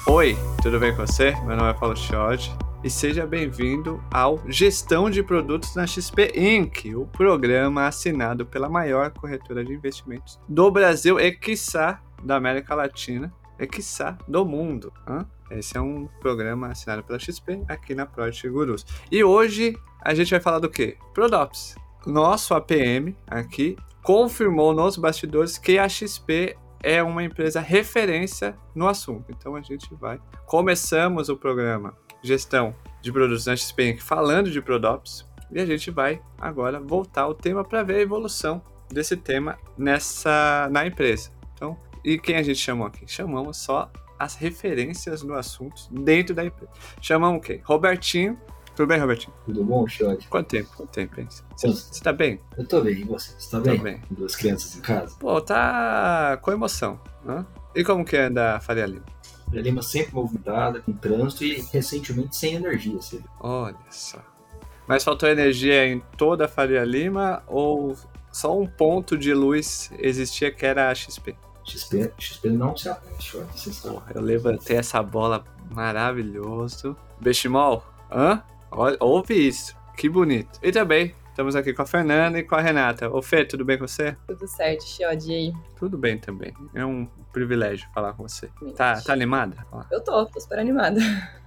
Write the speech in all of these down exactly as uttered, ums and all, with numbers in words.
Oi, tudo bem com você? Meu nome é Paulo Chiodi e seja bem-vindo ao Gestão de Produtos na X P Incorporated, o programa assinado pela maior corretora de investimentos do Brasil e, quiçá, da América Latina e, quiçá, do mundo. Hã? Esse é um programa assinado pela X P aqui na Project Gurus. E hoje a gente vai falar do quê? Prodops. Nosso A P M aqui confirmou nos bastidores que a X P é uma empresa referência no assunto. Então a gente vai. Começamos o programa Gestão de Produtos na X P Incorporated falando de Prodops e a gente vai agora voltar ao tema para ver a evolução desse tema nessa, na empresa. Então, e quem a gente chamou aqui? Chamamos só as referências no assunto dentro da empresa. Chamamos o quê? Robertinho. Tudo bem, Robertinho? Tudo bom, Chiodi? Quanto tempo? Quanto tempo, hein? Você, você tá bem? Eu tô bem, e você? Você tá bem? Tô bem. Com duas crianças em casa? Pô, tá com emoção, né? E como que anda a Faria Lima? Faria Lima sempre movimentada, com trânsito e recentemente sem energia, você viu? Olha só. Mas faltou energia em toda a Faria Lima ou só um ponto de luz existia que era a X P? X P, X P não se atende, Chiodi, você sabe. Eu levantei essa bola maravilhoso. Bechimol, hã? Olha, ouve isso, que bonito. E também estamos aqui com a Fernanda e com a Renata. Ô Fê, tudo bem com você? Tudo certo, Chiodi, e aí? Tudo bem também. É um privilégio falar com você. Tá, tá animada? Eu tô, tô super animada.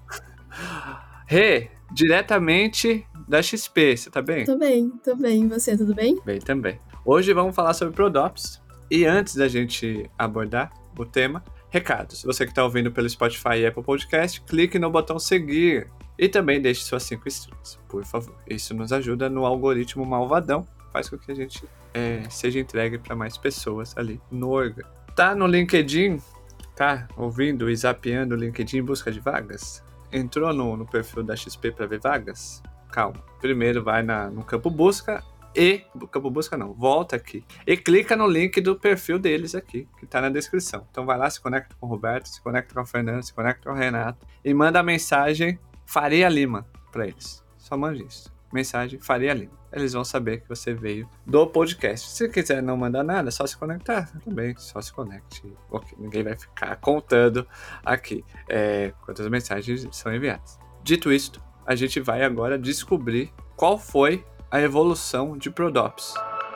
Rê, diretamente da X P, você tá bem? Tô bem, tô bem. E você, tudo bem? Bem também. Hoje vamos falar sobre Prodops. E antes da gente abordar o tema, recados. Você que está ouvindo pelo Spotify e Apple Podcast, clique no botão seguir. E também deixe suas cinco estrelas, por favor. Isso nos ajuda no algoritmo malvadão. Faz com que a gente é, seja entregue para mais pessoas ali no órgão. Tá no LinkedIn? Tá ouvindo e zapeando o LinkedIn em busca de vagas? Entrou no, no perfil da X P para ver vagas? Calma. Primeiro vai na, no campo busca e... Campo busca não, volta aqui. E clica no link do perfil deles aqui, que tá na descrição. Então vai lá, se conecta com o Roberto, se conecta com a Fernanda, se conecta com o Renato e manda a mensagem Faria Lima para eles. Só mande isso. Mensagem Faria Lima. Eles vão saber que você veio do podcast. Se quiser não mandar nada, só se conectar. Também, só se conecte. Ok, ninguém vai ficar contando aqui é, quantas mensagens são enviadas. Dito isto, a gente vai agora descobrir qual foi a evolução de Prodops.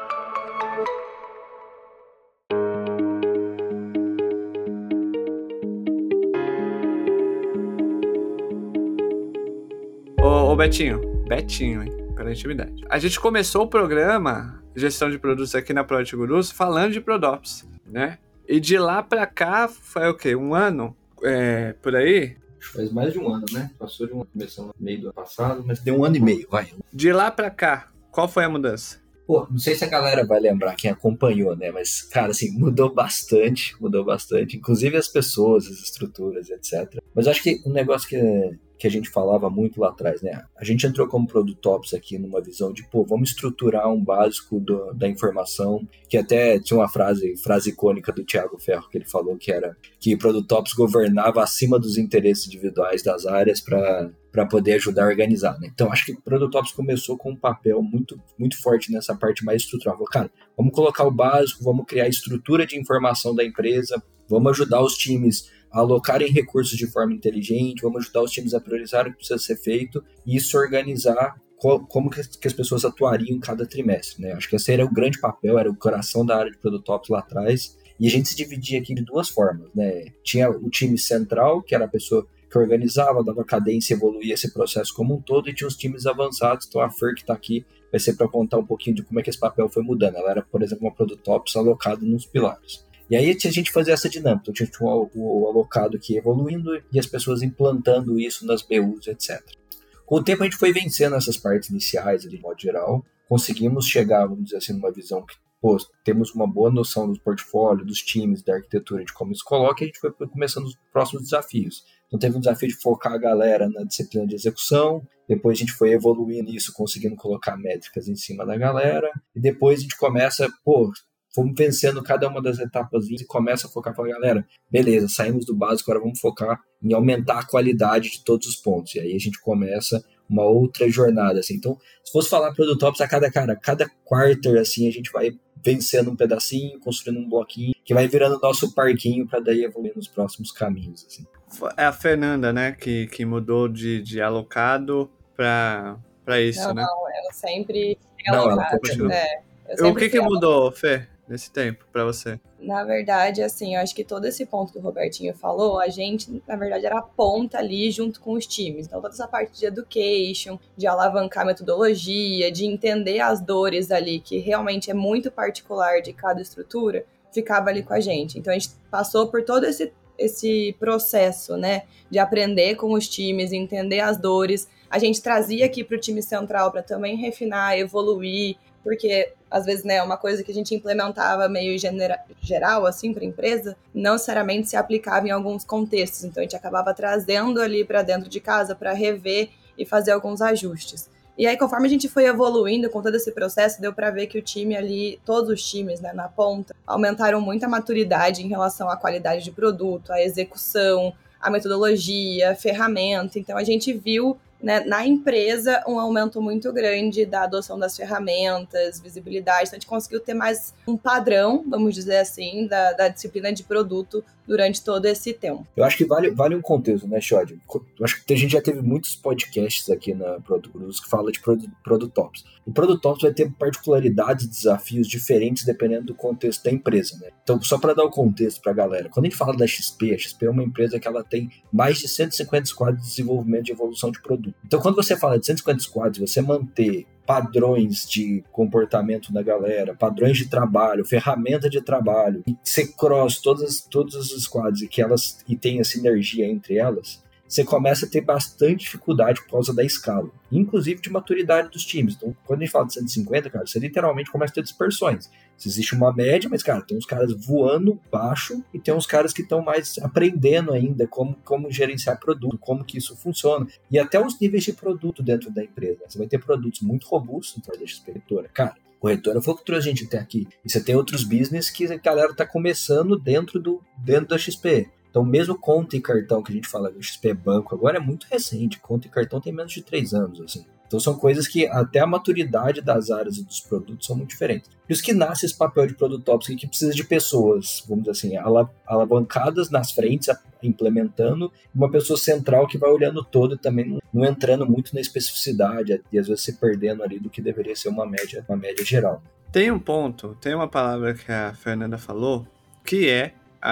Ô, ô Betinho, Betinho, hein? Pela intimidade. A gente começou o programa Gestão de Produtos aqui na Project Gurus falando de Prodops, né? E de lá pra cá foi o quê? Um ano? É, por aí? Faz mais de um ano, né? Passou de um ano, começou no meio do ano passado, mas deu um ano e meio, vai. De lá pra cá, qual foi a mudança? Pô, não sei se a galera vai lembrar, quem acompanhou, né? Mas, cara, assim, mudou bastante, mudou bastante. Inclusive as pessoas, as estruturas, etcétera. Mas acho que um negócio que, que a gente falava muito lá atrás, né? A gente entrou como Prodops aqui numa visão de, pô, vamos estruturar um básico do, da informação, que até tinha uma frase, frase icônica do Thiago Ferro, que ele falou que era que Prodops governava acima dos interesses individuais das áreas para para poder ajudar a organizar, né? Então, acho que o Prodops começou com um papel muito, muito forte nessa parte mais estrutural. Falou, cara, vamos colocar o básico, vamos criar a estrutura de informação da empresa, vamos ajudar os times a alocarem recursos de forma inteligente, vamos ajudar os times a priorizar o que precisa ser feito e isso organizar como que as pessoas atuariam em cada trimestre, né? Acho que esse era o grande papel, era o coração da área de Prodops lá atrás. E a gente se dividia aqui de duas formas, né? Tinha o time central, que era a pessoa que organizava, dava cadência, evoluía esse processo como um todo, e tinha os times avançados. Então a Fer, que está aqui, vai ser para contar um pouquinho de como é que esse papel foi mudando. Ela era, por exemplo, uma Prodops alocada nos pilares. E aí a gente fazia essa dinâmica, então tinha o, o alocado aqui evoluindo e as pessoas implantando isso nas B Us, etcétera. Com o tempo a gente foi vencendo essas partes iniciais, de modo geral, conseguimos chegar, vamos dizer assim, numa visão que, pô, temos uma boa noção do portfólio, dos times, da arquitetura, de como isso coloca, e a gente foi começando os próximos desafios. Então teve um desafio de focar a galera na disciplina de execução, depois a gente foi evoluindo isso, conseguindo colocar métricas em cima da galera, e depois a gente começa, pô, fomos vencendo cada uma das etapas e começa a focar para a galera, beleza, saímos do básico, agora vamos focar em aumentar a qualidade de todos os pontos. E aí a gente começa uma outra jornada, assim. Então, se fosse falar Product Ops a cada, cara, cada quarter, assim, a gente vai vencendo um pedacinho, construindo um bloquinho, que vai virando nosso parquinho para daí evoluir nos próximos caminhos, assim. É a Fernanda, né, que, que mudou de, de alocado para para isso, não, né? Não, eu sempre fui Não, ela alocada. continua. É, eu O sempre que que fui mudou, Fê, nesse tempo para você? Na verdade, assim, eu acho que todo esse ponto que o Robertinho falou, a gente, na verdade, era a ponta ali junto com os times. Então, toda essa parte de education, de alavancar metodologia, de entender as dores ali, que realmente é muito particular de cada estrutura, ficava ali com a gente. Então, a gente passou por todo esse, esse processo, né, de aprender com os times, entender as dores. A gente trazia aqui para o time central para também refinar, evoluir, porque às vezes, né, uma coisa que a gente implementava meio genera- geral, assim, para a empresa, não necessariamente se aplicava em alguns contextos. Então, a gente acabava trazendo ali para dentro de casa para rever e fazer alguns ajustes. E aí, conforme a gente foi evoluindo com todo esse processo, deu para ver que o time ali, todos os times, né, na ponta, aumentaram muito a maturidade em relação à qualidade de produto, à execução, à metodologia, à ferramenta. Então, a gente viu, né, na empresa, um aumento muito grande da adoção das ferramentas, visibilidade. Então, a gente conseguiu ter mais um padrão, vamos dizer assim, da, da disciplina de produto durante todo esse tempo. Eu acho que vale, vale um contexto, né, Xode? Eu acho que a gente já teve muitos podcasts aqui na Product Gurus que falam de Product Ops. E Product Ops vai ter particularidades e desafios diferentes dependendo do contexto da empresa, né? Então, só para dar o contexto para a galera, quando a gente fala da X P, a X P é uma empresa que ela tem mais de cento e cinquenta squads de desenvolvimento e evolução de produto. Então, quando você fala de cento e cinquenta squads, você manter padrões de comportamento da galera, padrões de trabalho, ferramenta de trabalho, e você cross todas, todas as squads e que elas e tenha sinergia entre elas, você começa a ter bastante dificuldade por causa da escala, inclusive de maturidade dos times. Então, quando a gente fala de cento e cinquenta, cara, você literalmente começa a ter dispersões. Existe uma média, mas, cara, tem uns caras voando baixo e tem uns caras que estão mais aprendendo ainda como, como gerenciar produto, como que isso funciona. E até os níveis de produto dentro da empresa. Você vai ter produtos muito robustos dentro da X P Corretora. Cara, corretora foi o que trouxe a gente até aqui. E você tem outros business que a galera está começando dentro, do, dentro da X P. Então, mesmo conta e cartão, que a gente fala do X P Banco, agora é muito recente. Conta e cartão tem menos de três anos, assim. Então, são coisas que até a maturidade das áreas e dos produtos são muito diferentes. Por isso que nasce esse papel de Product Ops, que precisa de pessoas, vamos dizer assim, alavancadas nas frentes, implementando, uma pessoa central que vai olhando todo e também não, não entrando muito na especificidade e às vezes se perdendo ali do que deveria ser uma média, uma média geral. Tem um ponto, tem uma palavra que a Fernanda falou, que é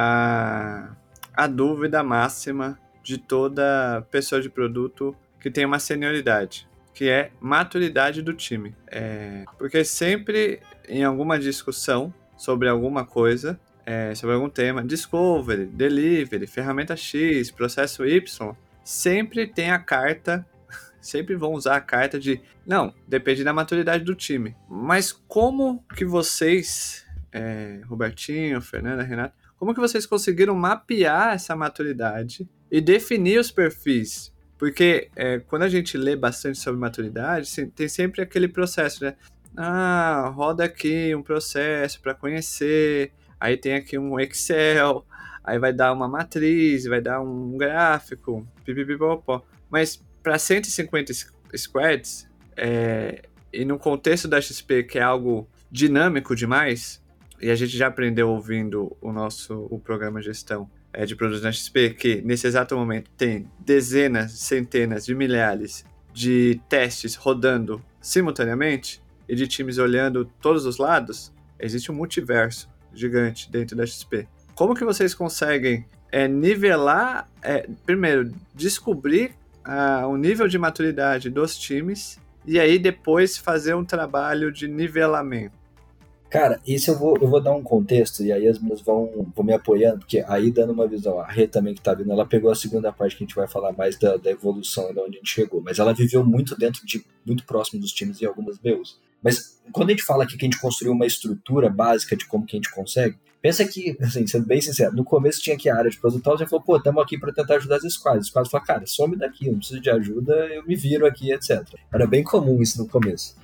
a... a dúvida máxima de toda pessoa de produto que tem uma senioridade, que é maturidade do time. É, porque sempre em alguma discussão sobre alguma coisa, é, sobre algum tema, discovery, delivery, ferramenta X, processo Y, sempre tem a carta, sempre vão usar a carta de, não, depende da maturidade do time. Mas como que vocês, é, Robertinho, Fernanda, Renato, como que vocês conseguiram mapear essa maturidade e definir os perfis? Porque é, quando a gente lê bastante sobre maturidade, tem sempre aquele processo, né? Ah, roda aqui um processo para conhecer, aí tem aqui um Excel, aí vai dar uma matriz, vai dar um gráfico, pipipipopó. Mas para cento e cinquenta squads, é, e no contexto da X P, que é algo dinâmico demais, e a gente já aprendeu ouvindo o nosso o programa de gestão é, de produtos na X P, que nesse exato momento tem dezenas, centenas de milhares de testes rodando simultaneamente e de times olhando todos os lados, existe um multiverso gigante dentro da X P. Como que vocês conseguem é, nivelar, é, primeiro, descobrir ah, o nível de maturidade dos times e aí depois fazer um trabalho de nivelamento? Cara, isso eu vou, eu vou dar um contexto e aí as meninas vão, vão me apoiando, porque aí dando uma visão, a Rê também que tá vindo, ela pegou a segunda parte que a gente vai falar mais da, da evolução e de onde a gente chegou, mas ela viveu muito dentro de, muito próximo dos times em algumas B Us. Mas quando a gente fala aqui que a gente construiu uma estrutura básica de como que a gente consegue, pensa que, assim, sendo bem sincero, no começo tinha aqui a área de produtor, você falou, pô, estamos aqui para tentar ajudar as squads. Os squads falaram, cara, some daqui, eu não preciso de ajuda, eu me viro aqui, etcétera. Era bem comum isso no começo.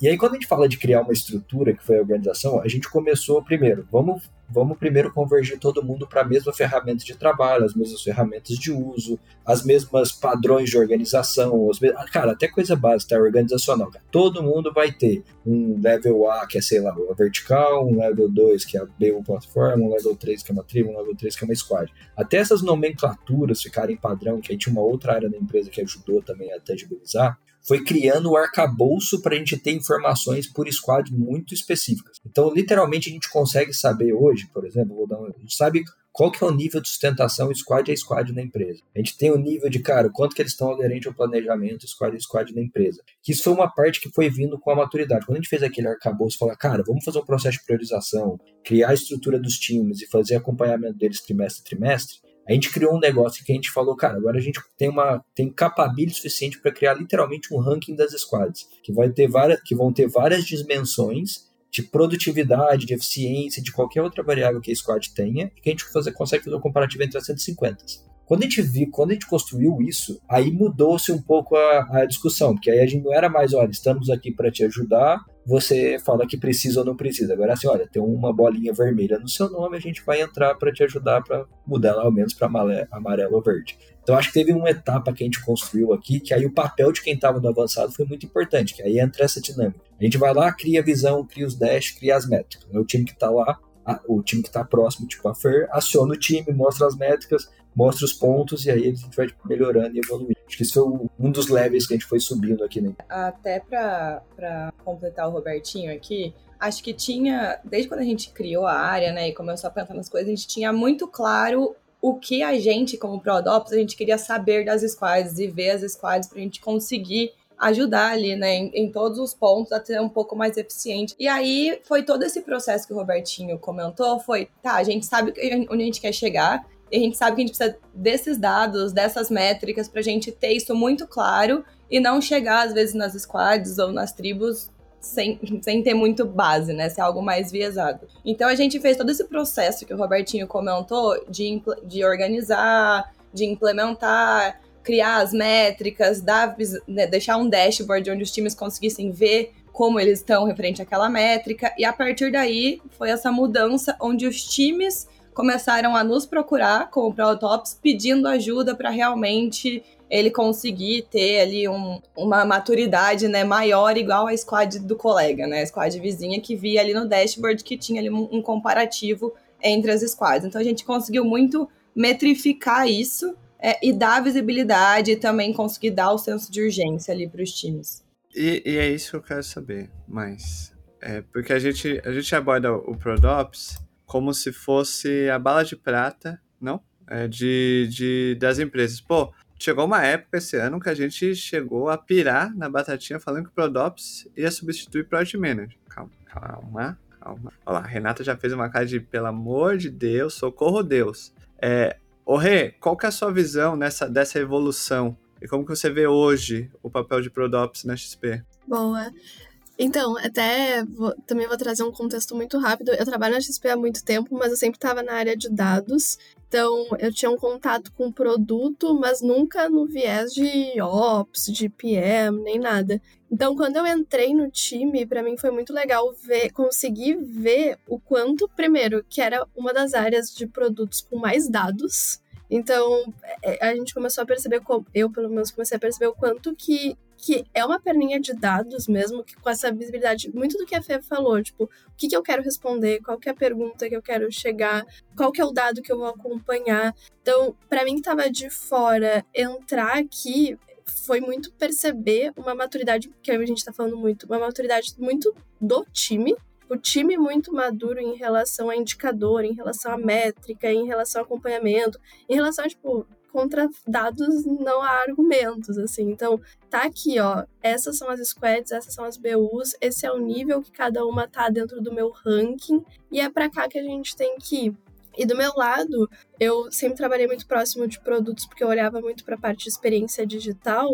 E aí, quando a gente fala de criar uma estrutura, que foi a organização, a gente começou primeiro, vamos, vamos primeiro convergir todo mundo para a mesma ferramenta de trabalho, as mesmas ferramentas de uso, as mesmas padrões de organização, os mesmos, cara, até coisa básica, tá? Organizacional. Cara. Todo mundo vai ter um level A, que é, sei lá, a vertical, um level dois, que é a B um plataforma, um level três, que é uma tribo, um level três, que é uma squad. Até essas nomenclaturas ficarem padrão, que aí tinha uma outra área da empresa que ajudou também a tangibilizar, foi criando o arcabouço para a gente ter informações por squad muito específicas. Então, literalmente, a gente consegue saber hoje, por exemplo, vou dar um, a gente sabe qual que é o nível de sustentação squad a squad na empresa. A gente tem o nível de, cara, quanto que eles estão aderentes ao planejamento squad a squad na empresa. Que isso foi uma parte que foi vindo com a maturidade. Quando a gente fez aquele arcabouço, falar, cara, vamos fazer um processo de priorização, criar a estrutura dos times e fazer acompanhamento deles trimestre a trimestre, a gente criou um negócio que a gente falou, cara, agora a gente tem uma tem capability suficiente para criar literalmente um ranking das squads, que, vai ter várias, que vão ter várias dimensões de produtividade, de eficiência, de qualquer outra variável que a squad tenha, e que a gente fazer, consegue fazer um comparativo entre as cento e cinquenta. Quando a gente viu, quando a gente construiu isso, aí mudou-se um pouco a, a discussão, porque aí a gente não era mais, olha, estamos aqui para te ajudar, você fala que precisa ou não precisa. Agora assim, olha, tem uma bolinha vermelha no seu nome, a gente vai entrar para te ajudar para mudar ela ao menos para amarelo ou verde. Então acho que teve uma etapa que a gente construiu aqui, que aí o papel de quem estava no avançado foi muito importante, que aí entra essa dinâmica. A gente vai lá, cria a visão, cria os dash, cria as métricas. O time que está lá, o time que está próximo, tipo a Fer, aciona o time, mostra as métricas, mostra os pontos, e aí a gente vai melhorando e evoluindo. Acho que isso foi um dos levels que a gente foi subindo aqui, né? Até para completar o Robertinho aqui, acho que tinha, desde quando a gente criou a área, né, e começou a pensar nas coisas, a gente tinha muito claro o que a gente, como ProDops, a gente queria saber das squads e ver as squads pra gente conseguir ajudar ali, né, em, em todos os pontos a ser um pouco mais eficiente. E aí foi todo esse processo que o Robertinho comentou, foi, tá, a gente sabe onde a gente quer chegar, e a gente sabe que a gente precisa desses dados, dessas métricas, pra gente ter isso muito claro e não chegar, às vezes, nas squads ou nas tribos sem, sem ter muito base, né? Ser algo mais viesado. Então, a gente fez todo esse processo que o Robertinho comentou de, de organizar, de implementar, criar as métricas, dar, né, deixar um dashboard onde os times conseguissem ver como eles estão referente àquela métrica. E, a partir daí, foi essa mudança onde os times começaram a nos procurar como ProDops pedindo ajuda para realmente ele conseguir ter ali um, uma maturidade, né, maior, igual a squad do colega, né, a squad vizinha que via ali no dashboard que tinha ali um, um comparativo entre as squads. Então a gente conseguiu muito metrificar isso é, e dar visibilidade e também conseguir dar o senso de urgência ali para os times. E, e é isso que eu quero saber, mas é, porque a gente, a gente aborda o ProDops como se fosse a bala de prata, não? É, de, de, das empresas. Pô, chegou uma época esse ano que a gente chegou a pirar na batatinha falando que o ProDops ia substituir Project Manager. Calma, calma, calma. Olha lá, a Renata já fez uma cara de, pelo amor de Deus, socorro Deus. É, ô Rê, qual que é a sua visão nessa, dessa evolução? E como que você vê hoje o papel de ProDops na X P? Boa. Então, até vou, também vou trazer um contexto muito rápido. Eu trabalho na X P há muito tempo, mas eu sempre estava na área de dados. Então, eu tinha um contato com o produto, mas nunca no viés de Ops, de P M, nem nada. Então, quando eu entrei no time, para mim foi muito legal ver, conseguir ver o quanto, primeiro, que era uma das áreas de produtos com mais dados. Então, a gente começou a perceber, eu pelo menos comecei a perceber o quanto que, que é uma perninha de dados mesmo, que com essa visibilidade, muito do que a Fê falou, tipo, o que, que eu quero responder, qual que é a pergunta que eu quero chegar, qual que é o dado que eu vou acompanhar. Então, pra mim que tava de fora, entrar aqui foi muito perceber uma maturidade, que a gente tá falando muito, uma maturidade muito do time, o time muito maduro em relação a indicador, em relação a métrica, em relação a acompanhamento, em relação a, tipo, contra dados não há argumentos, assim. Então, tá aqui, ó, essas são as squads, essas são as B Us, esse é o nível que cada uma tá dentro do meu ranking, e é pra cá que a gente tem que ir. E do meu lado, eu sempre trabalhei muito próximo de produtos, porque eu olhava muito pra parte de experiência digital,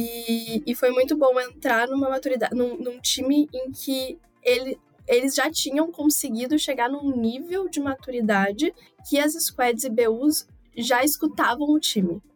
e, e foi muito bom entrar numa maturidade, num, num time em que ele... eles já tinham conseguido chegar num nível de maturidade que as squads e B Us já escutavam o time.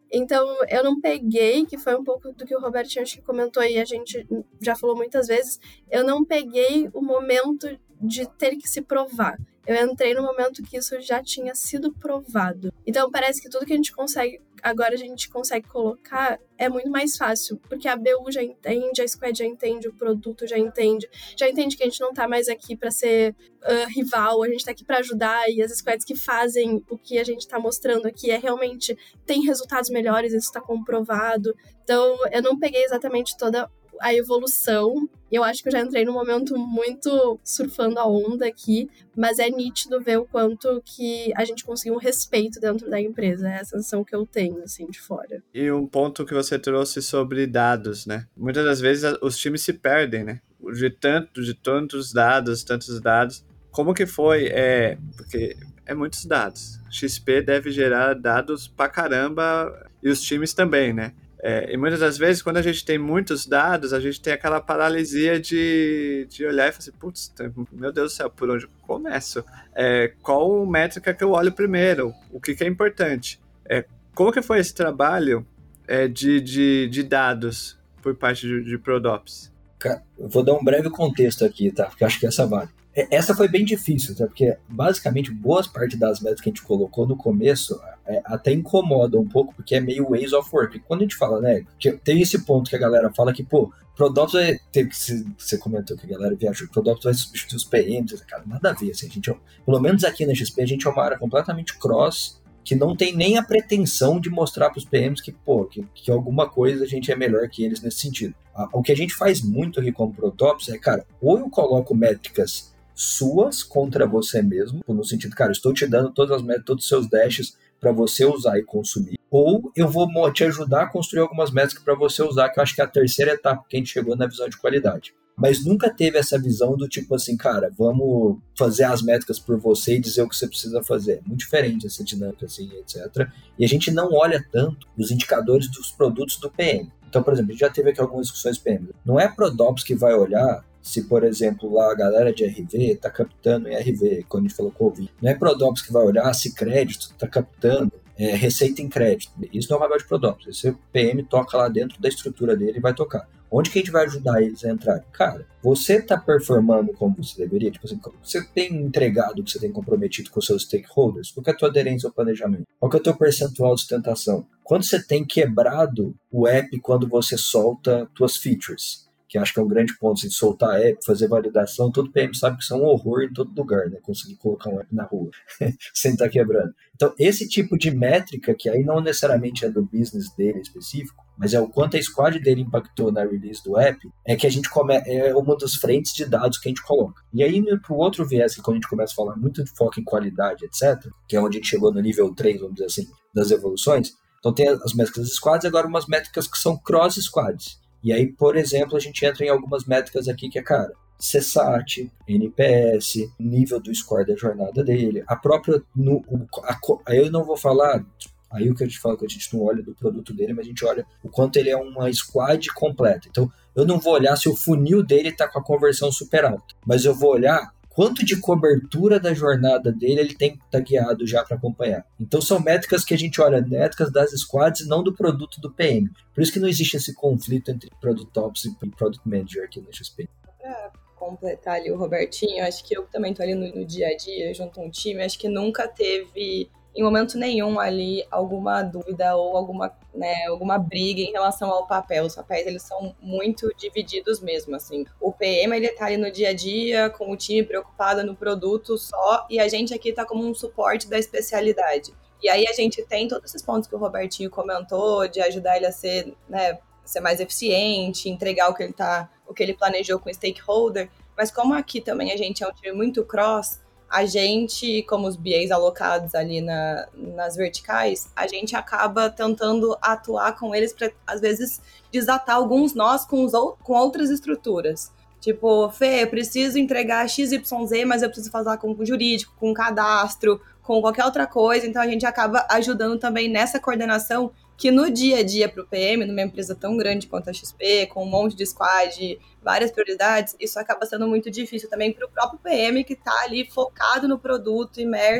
Então, eu não peguei, que foi um pouco do que o Robertinho acho que comentou e a gente já falou muitas vezes, eu não peguei o momento de ter que se provar. Eu entrei no momento que isso já tinha sido provado. Então, parece que tudo que a gente consegue, agora a gente consegue colocar, é muito mais fácil, porque a B U já entende, a Squad já entende, o produto já entende, já entende que a gente não tá mais aqui para ser uh, rival, a gente tá aqui para ajudar, e as Squads que fazem o que a gente tá mostrando aqui é realmente, tem resultados melhores, isso tá comprovado. Então, eu não peguei exatamente toda a evolução. Eu acho que eu já entrei num momento muito surfando a onda aqui, mas é nítido ver o quanto que a gente conseguiu um respeito dentro da empresa. É a sensação que eu tenho, assim, de fora. E um ponto que você trouxe sobre dados, né? Muitas das vezes os times se perdem, né? De, tanto, de tantos dados, tantos dados. Como que foi? É, porque é muitos dados. X P deve gerar dados pra caramba e os times também, né? É, e muitas das vezes, quando a gente tem muitos dados, a gente tem aquela paralisia de, de olhar e falar assim, putz, meu Deus do céu, por onde eu começo? É, qual métrica que eu olho primeiro? O que, que é importante? É, como que foi esse trabalho é, de, de, de dados por parte de, de ProDops? Eu vou dar um breve contexto aqui, tá? Porque eu acho que essa vale. Essa foi bem difícil, tá? Porque basicamente boas partes das metas que a gente colocou no começo é, até incomoda um pouco, porque é meio ways of work. E quando a gente fala, né, que tem esse ponto que a galera fala que, pô, ProDops vai ter que, você comentou que a galera viajou, ProDops vai substituir os P Ms, cara, nada a ver, assim, a gente, pelo menos aqui na X P, a gente é uma área completamente cross, que não tem nem a pretensão de mostrar para os P Ms que, pô, que, que alguma coisa a gente é melhor que eles nesse sentido. O que a gente faz muito aqui como ProDops é, cara, ou eu coloco métricas suas contra você mesmo, no sentido, cara, eu estou te dando todas as métricas, todos os seus dashes para você usar e consumir, ou eu vou te ajudar a construir algumas métricas para você usar, que eu acho que é a terceira etapa que a gente chegou na visão de qualidade. Mas nunca teve essa visão do tipo assim, cara, vamos fazer as métricas por você e dizer o que você precisa fazer. É muito diferente essa dinâmica, assim, etcétera. E a gente não olha tanto os indicadores dos produtos do P M. Então, por exemplo, a gente já teve aqui algumas discussões P M. Não é ProDops que vai olhar se, por exemplo, lá a galera de R V está captando em R V, quando a gente falou Covid. Não é ProDops que vai olhar se crédito está captando é, receita em crédito. Isso não é o papel de ProDops. Esse P M toca lá dentro da estrutura dele e vai tocar. Onde que a gente vai ajudar eles a entrar? Cara, você está performando como você deveria? Tipo assim, você tem entregado o que você tem comprometido com os seus stakeholders? Qual que é a tua aderência ao planejamento? Qual que é o teu percentual de sustentação? Quando você tem quebrado o app quando você solta tuas features? Que acho que é um grande ponto, assim, soltar app, fazer validação, todo P M sabe que isso é um horror em todo lugar, né? Conseguir colocar um app na rua, sem estar quebrando. Então, esse tipo de métrica, que aí não necessariamente é do business dele específico, mas é o quanto a squad dele impactou na release do app, é que a gente come... é uma das frentes de dados que a gente coloca. E aí, para o outro viés, que quando a gente começa a falar muito de foco em qualidade, etcétera, que é onde a gente chegou no nível três, vamos dizer assim, das evoluções, então tem as métricas das squads, agora umas métricas que são cross-squads. E aí, por exemplo, a gente entra em algumas métricas aqui que é, cara, C SAT, N P S, nível do score da jornada dele, a própria... No, a, aí eu não vou falar... Aí o que a gente fala que a gente não olha do produto dele, mas a gente olha o quanto ele é uma squad completa. Então, eu não vou olhar se o funil dele está com a conversão super alta, mas eu vou olhar quanto de cobertura da jornada dele ele tem que estar guiado já para acompanhar. Então são métricas que a gente olha, métricas das squads e não do produto do P M. Por isso que não existe esse conflito entre Product Ops e Product Manager aqui na X P. Para completar ali o Robertinho, acho que eu também estou ali no, no dia a dia, junto a um time, acho que nunca teve, em momento nenhum ali, alguma dúvida ou alguma, né, alguma briga em relação ao papel. Os papéis, eles são muito divididos mesmo, assim. O P M, ele tá ali no dia a dia, com o time preocupado no produto só, e a gente aqui tá como um suporte da especialidade. E aí a gente tem todos esses pontos que o Robertinho comentou, de ajudar ele a ser, né, ser mais eficiente, entregar o que ele tá, o que ele planejou com o stakeholder, mas como aqui também a gente é um time muito cross, a gente, como os B As alocados ali na, nas verticais, a gente acaba tentando atuar com eles para, às vezes, desatar alguns nós com, os, com outras estruturas. Tipo, Fê, eu preciso entregar X Y Z, mas eu preciso falar com o jurídico, com o cadastro, com qualquer outra coisa. Então, a gente acaba ajudando também nessa coordenação que no dia a dia para o P M, numa empresa tão grande quanto a X P, com um monte de squad, várias prioridades, isso acaba sendo muito difícil também para o próprio P M que está ali focado no produto, imerso,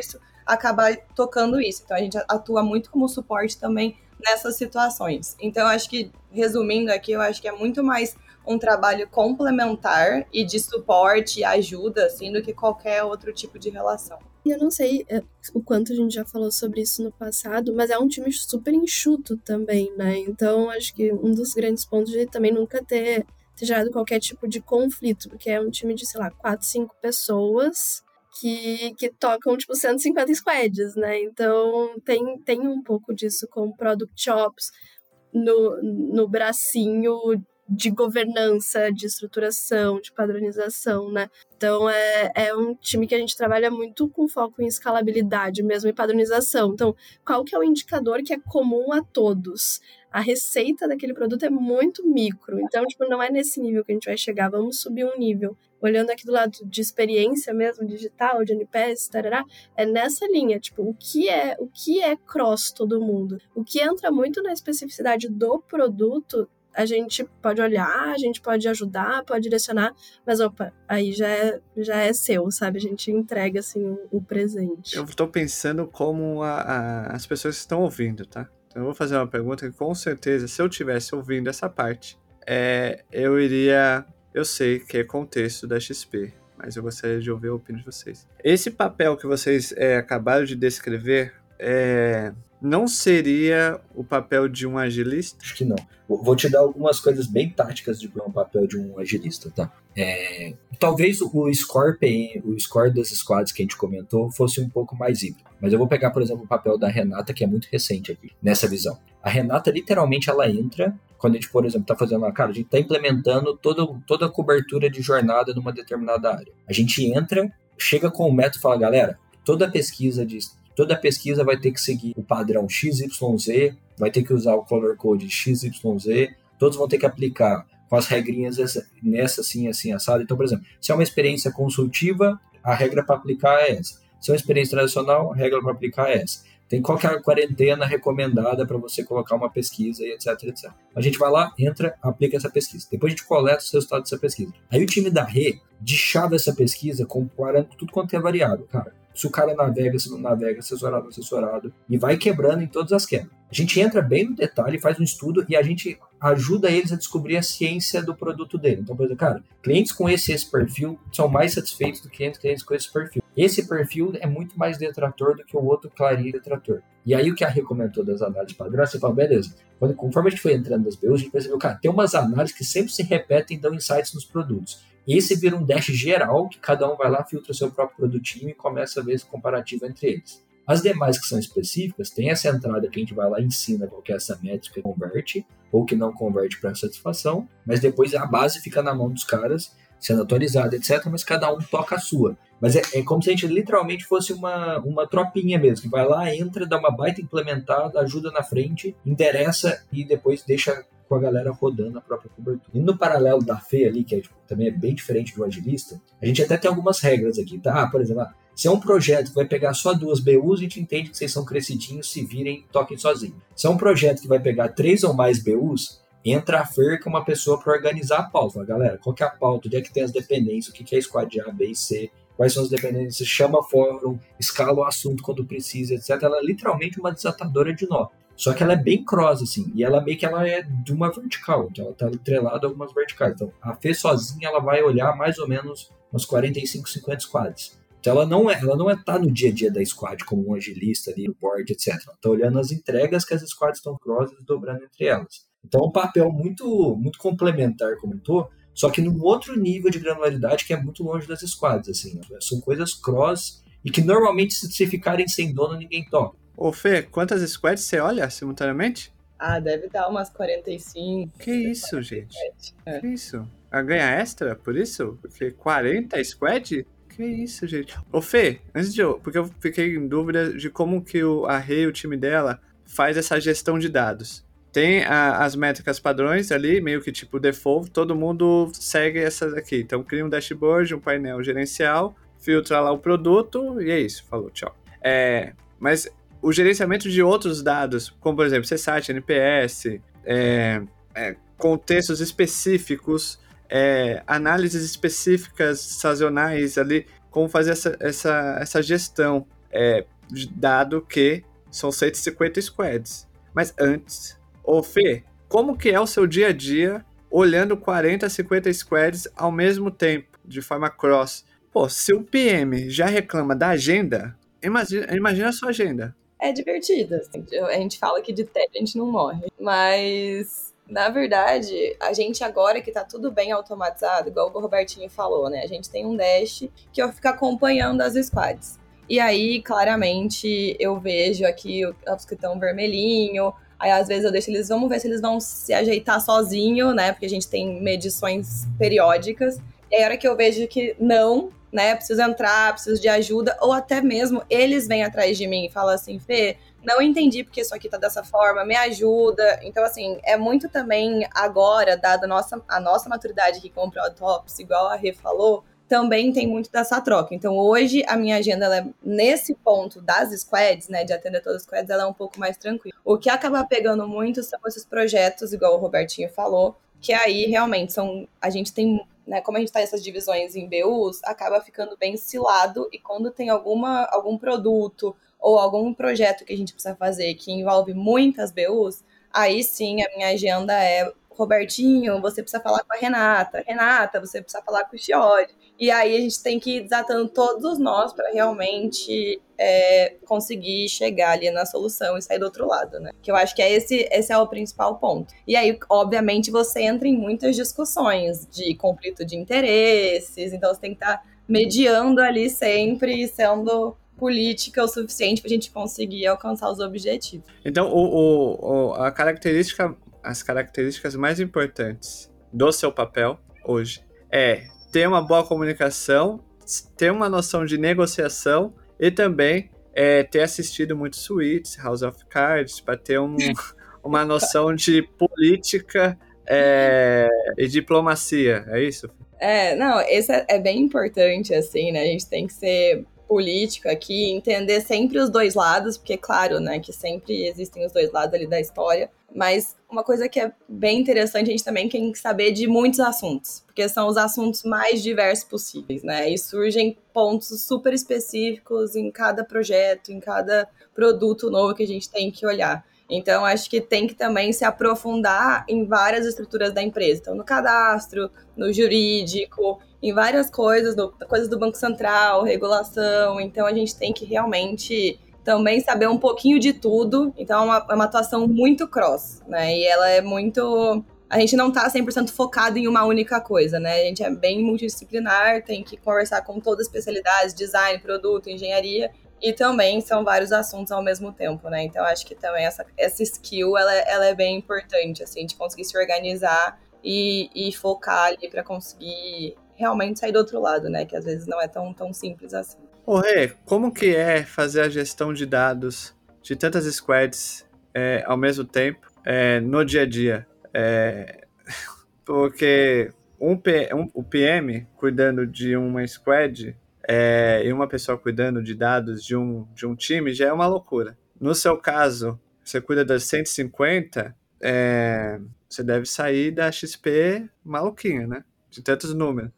acabar tocando isso. Então, a gente atua muito como suporte também nessas situações. Então, eu acho que, resumindo aqui, eu acho que é muito mais um trabalho complementar e de suporte e ajuda, assim, do que qualquer outro tipo de relação. E eu não sei é, o quanto a gente já falou sobre isso no passado, mas é um time super enxuto também, né? Então, acho que um dos grandes pontos de também nunca ter, ter gerado qualquer tipo de conflito, porque é um time de, sei lá, quatro, cinco pessoas que, que tocam, tipo, cento e cinquenta squads, né? Então, tem, tem um pouco disso com Product Ops no, no bracinho de governança, de estruturação, de padronização, né? Então, é, é um time que a gente trabalha muito com foco em escalabilidade mesmo e padronização. Então, qual que é o indicador que é comum a todos? A receita daquele produto é muito micro. Então, tipo, não é nesse nível que a gente vai chegar. Vamos subir um nível. Olhando aqui do lado de experiência mesmo, digital, de N P S, tarará, é nessa linha. Tipo, o que é, o que é cross todo mundo? O que entra muito na especificidade do produto, a gente pode olhar, a gente pode ajudar, pode direcionar, mas opa, aí já é, já é seu, sabe? A gente entrega, assim, o, o presente. Eu tô pensando como a, a, as pessoas estão ouvindo, tá? Então eu vou fazer uma pergunta que com certeza, se eu estivesse ouvindo essa parte, é, eu iria... Eu sei que é contexto da X P, mas eu gostaria de ouvir a opinião de vocês. Esse papel que vocês é, acabaram de descrever é, não seria o papel de um agilista? Acho que não. Vou te dar algumas coisas bem táticas de um papel de um agilista, tá? É, talvez o score P M, o score das squads que a gente comentou fosse um pouco mais híbrido. Mas eu vou pegar, por exemplo, o papel da Renata, que é muito recente aqui, nessa visão. A Renata, literalmente, ela entra, quando a gente, por exemplo, está fazendo uma... Cara, a gente está implementando todo, toda a cobertura de jornada numa determinada área. A gente entra, chega com o método e fala, galera, toda pesquisa de... Toda pesquisa vai ter que seguir o padrão X Y Z, vai ter que usar o color code X Y Z, todos vão ter que aplicar com as regrinhas nessa, assim, assim, assado. Então, por exemplo, se é uma experiência consultiva, a regra para aplicar é essa. Se é uma experiência tradicional, a regra para aplicar é essa. Tem qual que é a quarentena recomendada para você colocar uma pesquisa e etc, etcétera. A gente vai lá, entra, aplica essa pesquisa. Depois a gente coleta os resultados dessa pesquisa. Aí o time da Rê deschava essa pesquisa comparando tudo quanto é variável, cara. Se o cara navega, se não navega, assessorado, assessorado, e vai quebrando em todas as quebras. A gente entra bem no detalhe, faz um estudo e a gente ajuda eles a descobrir a ciência do produto dele. Então, por exemplo, cara, clientes com esse, esse perfil são mais satisfeitos do que clientes com esse perfil. Esse perfil é muito mais detrator do que o outro clarinho detrator. E aí o que a Rê comentou das análises padrões, você fala, beleza, quando, conforme a gente foi entrando nas B Us, a gente percebeu, cara, tem umas análises que sempre se repetem e dão insights nos produtos. Esse vira um dash geral, que cada um vai lá, filtra seu próprio produtinho e começa a ver esse comparativo entre eles. As demais que são específicas, tem essa entrada que a gente vai lá e ensina qual que é essa métrica que converte ou que não converte para satisfação, mas depois a base fica na mão dos caras, sendo atualizada, etcétera, mas cada um toca a sua. Mas é, é como se a gente literalmente fosse uma, uma tropinha mesmo, que vai lá, entra, dá uma baita implementada, ajuda na frente, endereça e depois deixa com a galera rodando a própria cobertura. E no paralelo da Fê ali, que é, tipo, também é bem diferente do agilista, a gente até tem algumas regras aqui, tá? Ah, por exemplo, ah, se é um projeto que vai pegar só duas B Us, a gente entende que vocês são crescidinhos, se virem, toquem sozinhos. Se é um projeto que vai pegar três ou mais B Us, entra a Fer, que é uma pessoa para organizar a pauta. Fala, galera, qual que é a pauta? Onde é que tem as dependências? O que é squad A, B e C? Quais são as dependências? Chama fórum, escala o assunto quando precisa, etcétera. Ela é literalmente uma desatadora de nó. Só que ela é bem cross, assim, e ela meio que ela é de uma vertical, então ela tá atrelada a algumas verticais. Então, a Fê sozinha, ela vai olhar mais ou menos uns quarenta e cinco, cinquenta squads. Então, ela não é, ela não é tá no dia a dia da squad como um agilista ali no board, etcétera. Ela tá olhando as entregas que as squads estão cross e dobrando entre elas. Então, é um papel muito, muito complementar, como eu tô, só que num outro nível de granularidade que é muito longe das squads, assim. São coisas cross e que normalmente, se ficarem sem dono, ninguém toca. Ô Fê, quantas squads você olha simultaneamente? Ah, deve dar umas quarenta e cinco. Que isso, quarenta e sete. Gente? É. Que isso? A ganha extra por isso? Porque quarenta squad? Que isso, gente? Ô Fê, antes de eu... Porque eu fiquei em dúvida de como que o, a Rê e o time dela faz essa gestão de dados. Tem a, as métricas padrões ali, meio que tipo default, todo mundo segue essas aqui. Então cria um dashboard, um painel gerencial, filtra lá o produto e é isso. Falou, tchau. É, mas... O gerenciamento de outros dados, como por exemplo C SAT, N P S, é, é, contextos específicos, é, análises específicas sazonais ali, como fazer essa, essa, essa gestão. É, dado que são cento e cinquenta squads. Mas antes, ô Fê, como que é o seu dia a dia olhando quarenta, cinquenta squads ao mesmo tempo, de forma cross? Pô, se o P M já reclama da agenda, imagina, imagina a sua agenda. É divertido, assim. A gente fala que de tédio a gente não morre. Mas, na verdade, a gente agora que tá tudo bem automatizado, igual o Robertinho falou, né? A gente tem um dash que eu fico acompanhando as squads. E aí, claramente, eu vejo aqui os que estão vermelhinho. Aí, às vezes, eu deixo eles... Vamos ver se eles vão se ajeitar sozinho, né? Porque a gente tem medições periódicas. E aí, a hora que eu vejo que não... né, preciso entrar, preciso de ajuda, ou até mesmo eles vêm atrás de mim e falam assim, Fê, não entendi porque isso aqui tá dessa forma, me ajuda. Então, assim, é muito também agora, dada a nossa, a nossa maturidade aqui com o Protops, igual a Rê falou, também tem muito dessa troca. Então, hoje, a minha agenda, ela é, nesse ponto das squads, né, de atender todas as squads, ela é um pouco mais tranquila. O que acaba pegando muito são esses projetos, igual o Robertinho falou, que aí, realmente, são, a gente tem... Né, como a gente tá nessas divisões em B Us, acaba ficando bem cilado, e quando tem alguma, algum produto ou algum projeto que a gente precisa fazer que envolve muitas B Us, aí sim a minha agenda é Robertinho, você precisa falar com a Renata, Renata, você precisa falar com o Chiodi. E aí a gente tem que ir desatando todos os nós para realmente é, conseguir chegar ali na solução e sair do outro lado, né? Que eu acho que é esse, esse é o principal ponto. E aí, obviamente, você entra em muitas discussões de conflito de interesses, então você tem que estar mediando ali sempre, sendo política o suficiente para a gente conseguir alcançar os objetivos. Então, o, o, o, a característica, as características mais importantes do seu papel hoje é ter uma boa comunicação, ter uma noção de negociação e também é, ter assistido muitos Suits, House of Cards, para ter um, uma noção de política é, e diplomacia, é isso? É, não, esse é, é bem importante, assim, né? A gente tem que ser político aqui, entender sempre os dois lados, porque, claro, né, que sempre existem os dois lados ali da história, mas uma coisa que é bem interessante, a gente também tem que saber de muitos assuntos, porque são os assuntos mais diversos possíveis, né, e surgem pontos super específicos em cada projeto, em cada produto novo que a gente tem que olhar. Então, acho que tem que também se aprofundar em várias estruturas da empresa. Então, no cadastro, no jurídico, em várias coisas, no, coisas do Banco Central, regulação. Então, a gente tem que realmente também saber um pouquinho de tudo. Então, é uma, é uma atuação muito cross, né? E ela é muito... A gente não está cem por cento focado em uma única coisa, né? A gente é bem multidisciplinar, tem que conversar com todas as especialidades, design, produto, engenharia... E também são vários assuntos ao mesmo tempo, né? Então, acho que também essa, essa skill, ela, ela é bem importante, assim, de conseguir se organizar e, e focar ali para conseguir realmente sair do outro lado, né? Que às vezes não é tão, tão simples assim. Ô, Rê, como que é fazer a gestão de dados de tantas squads é, ao mesmo tempo é, no dia a dia? É, porque um, P, um, o P M cuidando de uma squad... É, e uma pessoa cuidando de dados de um, de um time já é uma loucura. No seu caso, você cuida das cento e cinquenta, é, você deve sair da X P maluquinha, né? De tantos números.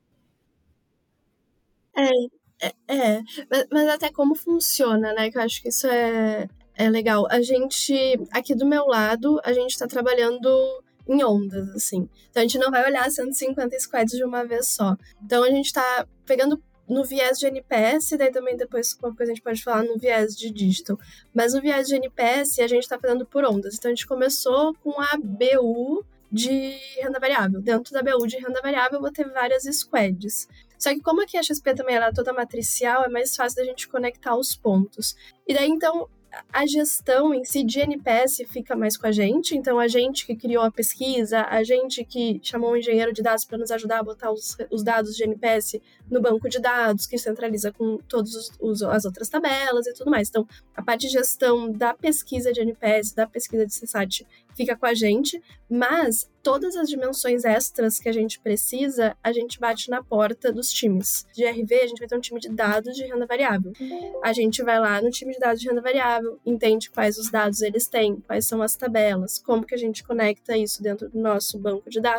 É, é, é. Mas, mas até como funciona, né? Que eu acho que isso é, é legal. A gente, aqui do meu lado, a gente tá trabalhando em ondas, assim. Então a gente não vai olhar cento e cinquenta squads de uma vez só. Então a gente tá pegando no viés de N P S, daí também depois qualquer coisa a gente pode falar no viés de digital. Mas no viés de N P S a gente tá fazendo por ondas. Então a gente começou com a B U de renda variável. Dentro da B U de renda variável eu vou ter várias squads. Só que como aqui a X P também ela é toda matricial, é mais fácil da gente conectar os pontos. E daí então a gestão em si de N P S fica mais com a gente, então a gente que criou a pesquisa, a gente que chamou um engenheiro de dados para nos ajudar a botar os, os dados de N P S no banco de dados, que centraliza com todas as outras tabelas e tudo mais. Então, a parte de gestão da pesquisa de N P S, da pesquisa de C S A T, fica com a gente, mas todas as dimensões extras que a gente precisa, a gente bate na porta dos times. De R V, a gente vai ter um time de dados de renda variável. A gente vai lá no time de dados de renda variável, entende quais os dados eles têm, quais são as tabelas, como que a gente conecta isso dentro do nosso banco de dados,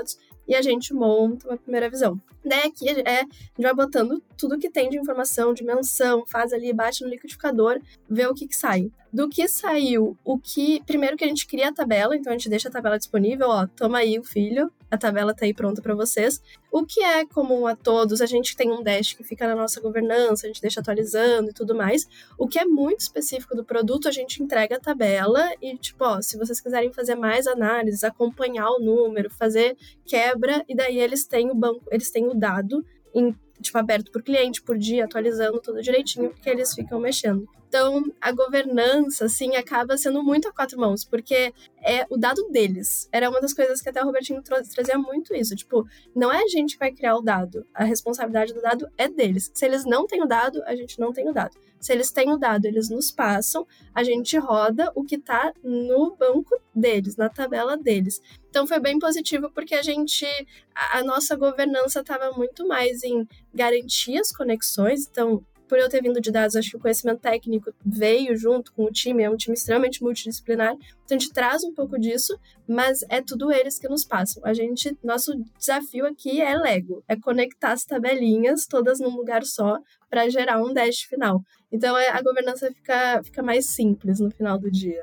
e a gente monta uma primeira visão. Daí aqui é, a gente vai botando tudo que tem de informação, dimensão, faz ali, bate no liquidificador, vê o que que sai. Do que saiu, o que... Primeiro que a gente cria a tabela, então a gente deixa a tabela disponível, ó, toma aí o filho, a tabela tá aí pronta para vocês. O que é comum a todos, a gente tem um dash que fica na nossa governança, a gente deixa atualizando e tudo mais. O que é muito específico do produto, a gente entrega a tabela e, tipo, ó, se vocês quiserem fazer mais análises, acompanhar o número, fazer quebra, e daí eles têm o banco, eles têm o dado em, tipo, aberto por cliente, por dia, atualizando tudo direitinho, porque eles ficam mexendo. Então, a governança, assim, acaba sendo muito a quatro mãos, porque é o dado deles. Era uma das coisas que até o Robertinho trazia muito isso. Tipo, não é a gente que vai criar o dado. A responsabilidade do dado é deles. Se eles não têm o dado, a gente não tem o dado. Se eles têm o dado, eles nos passam, a gente roda o que tá no banco deles, na tabela deles. Então, foi bem positivo, porque a gente... A, a nossa governança estava muito mais em garantir as conexões. Então, por eu ter vindo de dados, acho que o conhecimento técnico veio junto com o time, é um time extremamente multidisciplinar, então a gente traz um pouco disso, mas é tudo eles que nos passam. A gente, nosso desafio aqui é Lego, é conectar as tabelinhas todas num lugar só para gerar um dash final. Então a governança fica, fica mais simples no final do dia.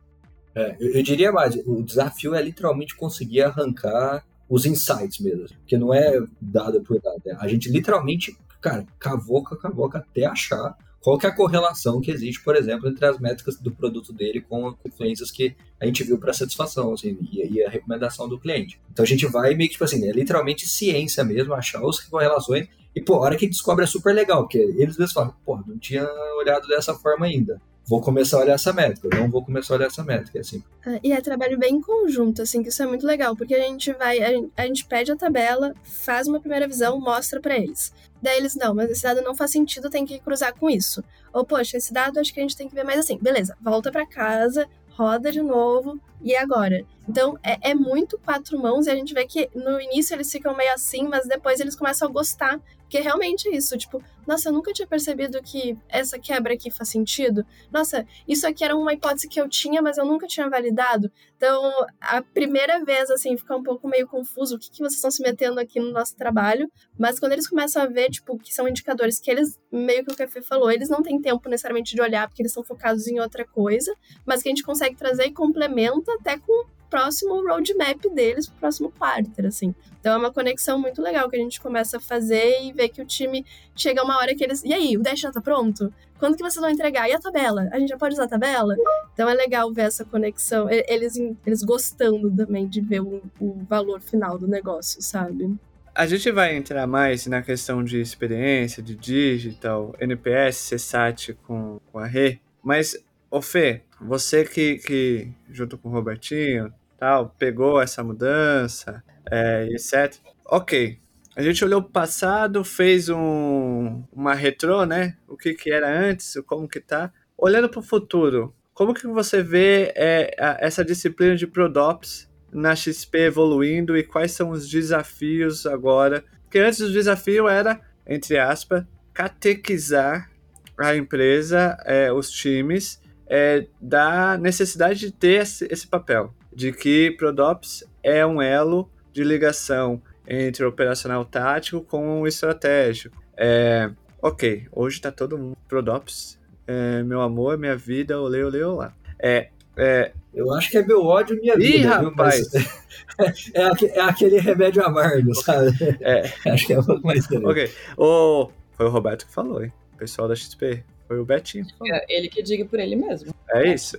É, eu, eu diria mais, o desafio é literalmente conseguir arrancar os insights mesmo, porque não é dado por dado, é, a gente literalmente, cara, cavoca, cavoca até achar qual que é a correlação que existe, por exemplo, entre as métricas do produto dele com as influências que a gente viu para satisfação, assim, e, e a recomendação do cliente. Então a gente vai meio que, tipo assim, é literalmente ciência mesmo, achar as correlações, e pô, a hora que descobre é super legal, porque eles mesmos falam, pô, não tinha olhado dessa forma ainda. Vou começar a olhar essa métrica, não vou começar a olhar essa métrica, assim. Ah, e é trabalho bem em conjunto, assim, que isso é muito legal, porque a gente vai, a gente, a gente pede a tabela, faz uma primeira visão, mostra pra eles. Daí eles, não, mas esse dado não faz sentido, tem que cruzar com isso. Ou, poxa, esse dado acho que a gente tem que ver mais assim. Beleza, volta pra casa, roda de novo, e agora? Então, é, é muito quatro mãos, e a gente vê que no início eles ficam meio assim, mas depois eles começam a gostar, porque realmente é isso, tipo, nossa, eu nunca tinha percebido que essa quebra aqui faz sentido. Nossa, isso aqui era uma hipótese que eu tinha, mas eu nunca tinha validado. Então, a primeira vez, assim, fica um pouco meio confuso, o que, que vocês estão se metendo aqui no nosso trabalho, mas quando eles começam a ver, tipo, que são indicadores que eles, meio que o Café falou, eles não têm tempo necessariamente de olhar, porque eles estão focados em outra coisa, mas que a gente consegue trazer e complementa até com o próximo roadmap deles, pro próximo quarter, assim. Então é uma conexão muito legal que a gente começa a fazer e ver que o time chega uma hora que eles... E aí, o dash já tá pronto? Quando que vocês vão entregar? E a tabela? A gente já pode usar a tabela? Então é legal ver essa conexão, eles, eles gostando também de ver o, o valor final do negócio, sabe? A gente vai entrar mais na questão de experiência, de digital, N P S, C SAT com, com a Rê, mas, ô Fê, você que, que junto com o Robertinho, tal, pegou essa mudança, é, etcétera. Ok, a gente olhou para o passado, fez um, uma retrô, né? O que, que era antes, como que tá. Olhando para o futuro, como que você vê é, a, essa disciplina de ProDops na X P evoluindo e quais são os desafios agora? Porque antes o desafio era, entre aspas, catequizar a empresa, é, os times, é, da necessidade de ter esse, esse papel, de que ProDops é um elo de ligação entre o operacional tático com o estratégico. É, ok, hoje tá todo mundo ProDops, é, meu amor, minha vida, olê, olê, olá. É, é... Eu acho que é meu ódio, minha Ih, vida, rapaz! Viu? Mas é, aquele, é aquele remédio amargo, sabe? É. Acho que é um pouco mais também. Ok, o... foi o Roberto que falou, hein? O pessoal da X P. Foi o Betinho que falou. É ele que diga por ele mesmo. É isso.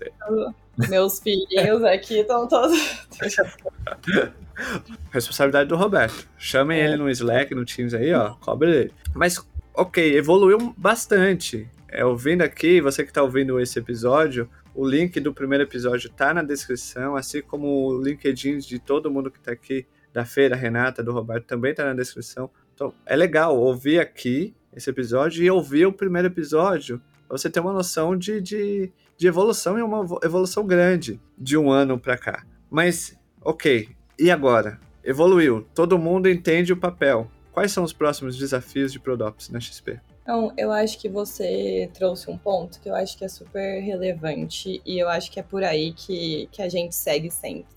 Meus filhinhos aqui estão todos... Responsabilidade do Roberto. Chamem é. ele no Slack, no Teams aí, ó. Cobre ele. Mas, ok, evoluiu bastante. É, ouvindo aqui, você que tá ouvindo esse episódio, o link do primeiro episódio tá na descrição, assim como o LinkedIn de todo mundo que tá aqui, da Fê, da Renata, do Roberto, também tá na descrição. Então, é legal ouvir aqui esse episódio e ouvir o primeiro episódio, pra você ter uma noção de, de, de evolução, e uma evolução grande de um ano pra cá. Mas, ok, e agora? Evoluiu, todo mundo entende o papel. Quais são os próximos desafios de ProDops na X P? Então, eu acho que você trouxe um ponto que eu acho que é super relevante e eu acho que é por aí que, que a gente segue sempre, sabe?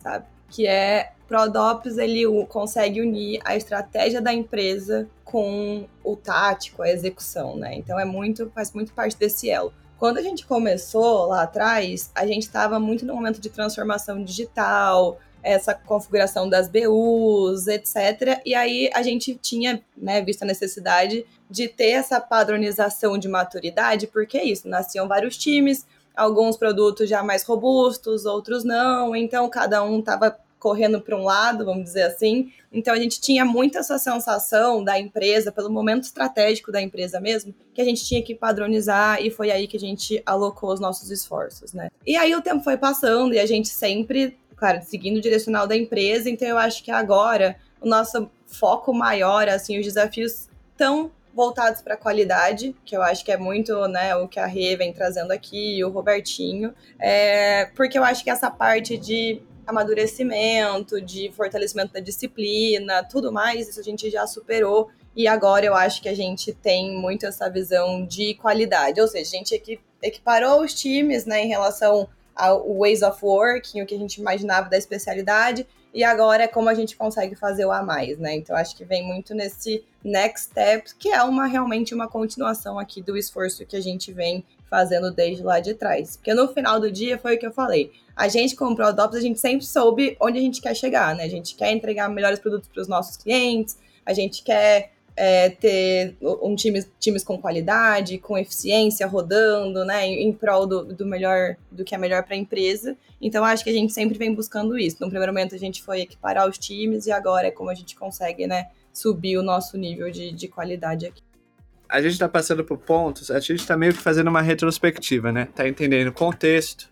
que é ProDops, ele consegue unir a estratégia da empresa com o tático, a execução, né? Então é muito, faz muito parte desse elo. Quando a gente começou lá atrás, a gente estava muito no momento de transformação digital, essa configuração das B Us, etcétera. E aí a gente tinha, né, visto a necessidade de ter essa padronização de maturidade, porque é isso, nasciam vários times, alguns produtos já mais robustos, outros não, então cada um estava correndo para um lado, vamos dizer assim. Então a gente tinha muito essa sensação da empresa, pelo momento estratégico da empresa mesmo, que a gente tinha que padronizar, e foi aí que a gente alocou os nossos esforços, né? E aí o tempo foi passando e a gente sempre, claro, seguindo o direcional da empresa, então eu acho que agora o nosso foco maior, assim, os desafios estão voltados para a qualidade, que eu acho que é muito, né, o que a Rê vem trazendo aqui, e o Robertinho, é, porque eu acho que essa parte de amadurecimento, de fortalecimento da disciplina, tudo mais, isso a gente já superou, e agora eu acho que a gente tem muito essa visão de qualidade, ou seja, a gente equiparou os times, né, em relação ao ways of working, o que a gente imaginava da especialidade, e agora é como a gente consegue fazer o a mais, né? Então acho que vem muito nesse next step, que é uma realmente uma continuação aqui do esforço que a gente vem fazendo desde lá de trás. Porque no final do dia foi o que eu falei. A gente comprou a ProDops, a gente sempre soube onde a gente quer chegar, né? A gente quer entregar melhores produtos para os nossos clientes, a gente quer é, ter um time, times com qualidade, com eficiência, rodando, né? Em, em prol do, do melhor, do que é melhor para a empresa. Então, acho que a gente sempre vem buscando isso. No primeiro momento, a gente foi equiparar os times e agora é como a gente consegue, né, subir o nosso nível de, de qualidade aqui. A gente está passando por pontos, a gente está meio que fazendo uma retrospectiva, né? Tá entendendo o contexto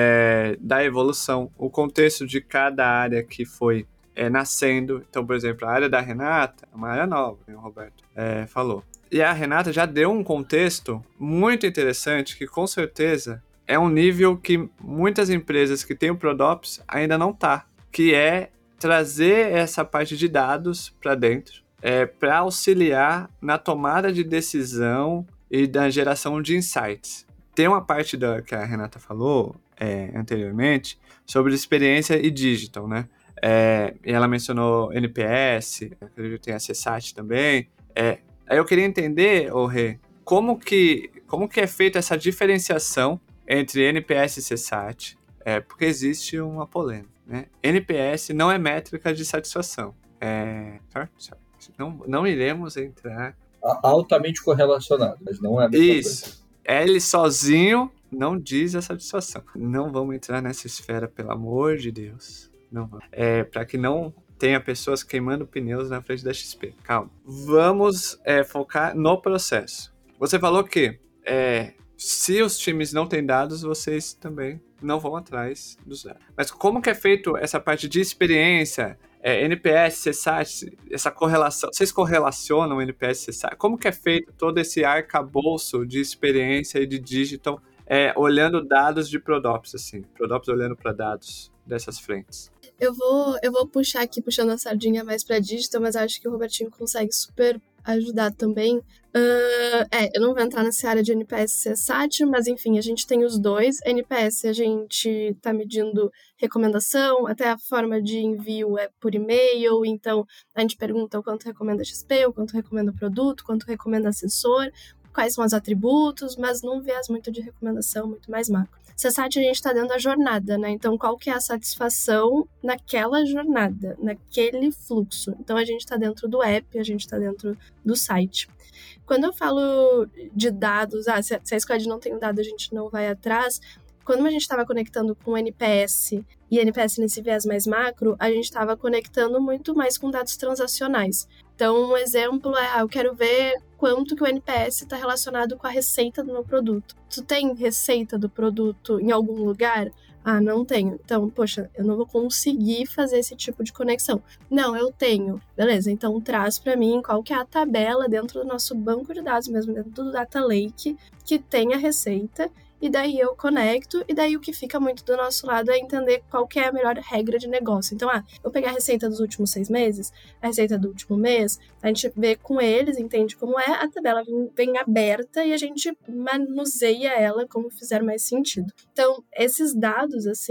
é, da evolução, o contexto de cada área que foi é, nascendo. Então, por exemplo, a área da Renata é uma área nova, né, o Roberto é, falou. E a Renata já deu um contexto muito interessante que, com certeza, é um nível que muitas empresas que têm o ProDops ainda não tá, que é trazer essa parte de dados para dentro, é, para auxiliar na tomada de decisão e da geração de insights. Tem uma parte da, que a Renata falou é, anteriormente sobre experiência e digital, né? É, e ela mencionou N P S, acredito que tem a C SAT também. É, aí eu queria entender, ô Rê, como que, como que é feita essa diferenciação entre N P S e C SAT, é, porque existe uma polêmica, né? N P S não é métrica de satisfação. É, não, não iremos entrar... Altamente correlacionado, mas não é a mesma Isso. coisa. Ele sozinho não diz a satisfação. Não vamos entrar nessa esfera, pelo amor de Deus. Não vamos. É, para que não tenha pessoas queimando pneus na frente da X P. Calma. Vamos é, focar no processo. Você falou que... É, se os times não têm dados, vocês também não vão atrás dos dados. Mas como que é feito essa parte de experiência, é, N P S, C SAT, essa correlação? Vocês correlacionam N P S e C SAT? Como que é feito todo esse arcabouço de experiência e de digital, é, olhando dados de ProDops, assim, ProDops olhando para dados dessas frentes? Eu vou, eu vou puxar aqui, puxando a sardinha mais para digital, mas acho que o Robertinho consegue super ajudar também. Uh, é, eu não vou entrar nessa área de N P S e C SAT, mas enfim, a gente tem os dois. N P S a gente tá medindo recomendação, até a forma de envio é por e-mail, então a gente pergunta o quanto recomenda X P, o quanto recomenda produto, quanto recomenda assessor, quais são os atributos, mas não viés muito de recomendação, muito mais macro. C SAT a gente está dentro da jornada, né? Então, qual que é a satisfação naquela jornada, naquele fluxo? Então, a gente está dentro do app, a gente está dentro do site. Quando eu falo de dados, ah, se a Squad não tem dado, a gente não vai atrás. Quando a gente estava conectando com o N P S e N P S nesse viés mais macro, a gente estava conectando muito mais com dados transacionais. Então, um exemplo é, ah, eu quero ver quanto que o N P S está relacionado com a receita do meu produto. Tu tem receita do produto em algum lugar? Ah, não tenho. Então, poxa, eu não vou conseguir fazer esse tipo de conexão. Não, eu tenho. Beleza, então traz para mim qual que é a tabela dentro do nosso banco de dados, mesmo dentro do Data Lake, que tem a receita. E daí eu conecto, e daí o que fica muito do nosso lado é entender qual que é a melhor regra de negócio. Então, ah, eu pegar a receita dos últimos seis meses, a receita do último mês, a gente vê com eles, entende como é, a tabela vem, vem aberta e a gente manuseia ela como fizer mais sentido. Então, esses dados, assim,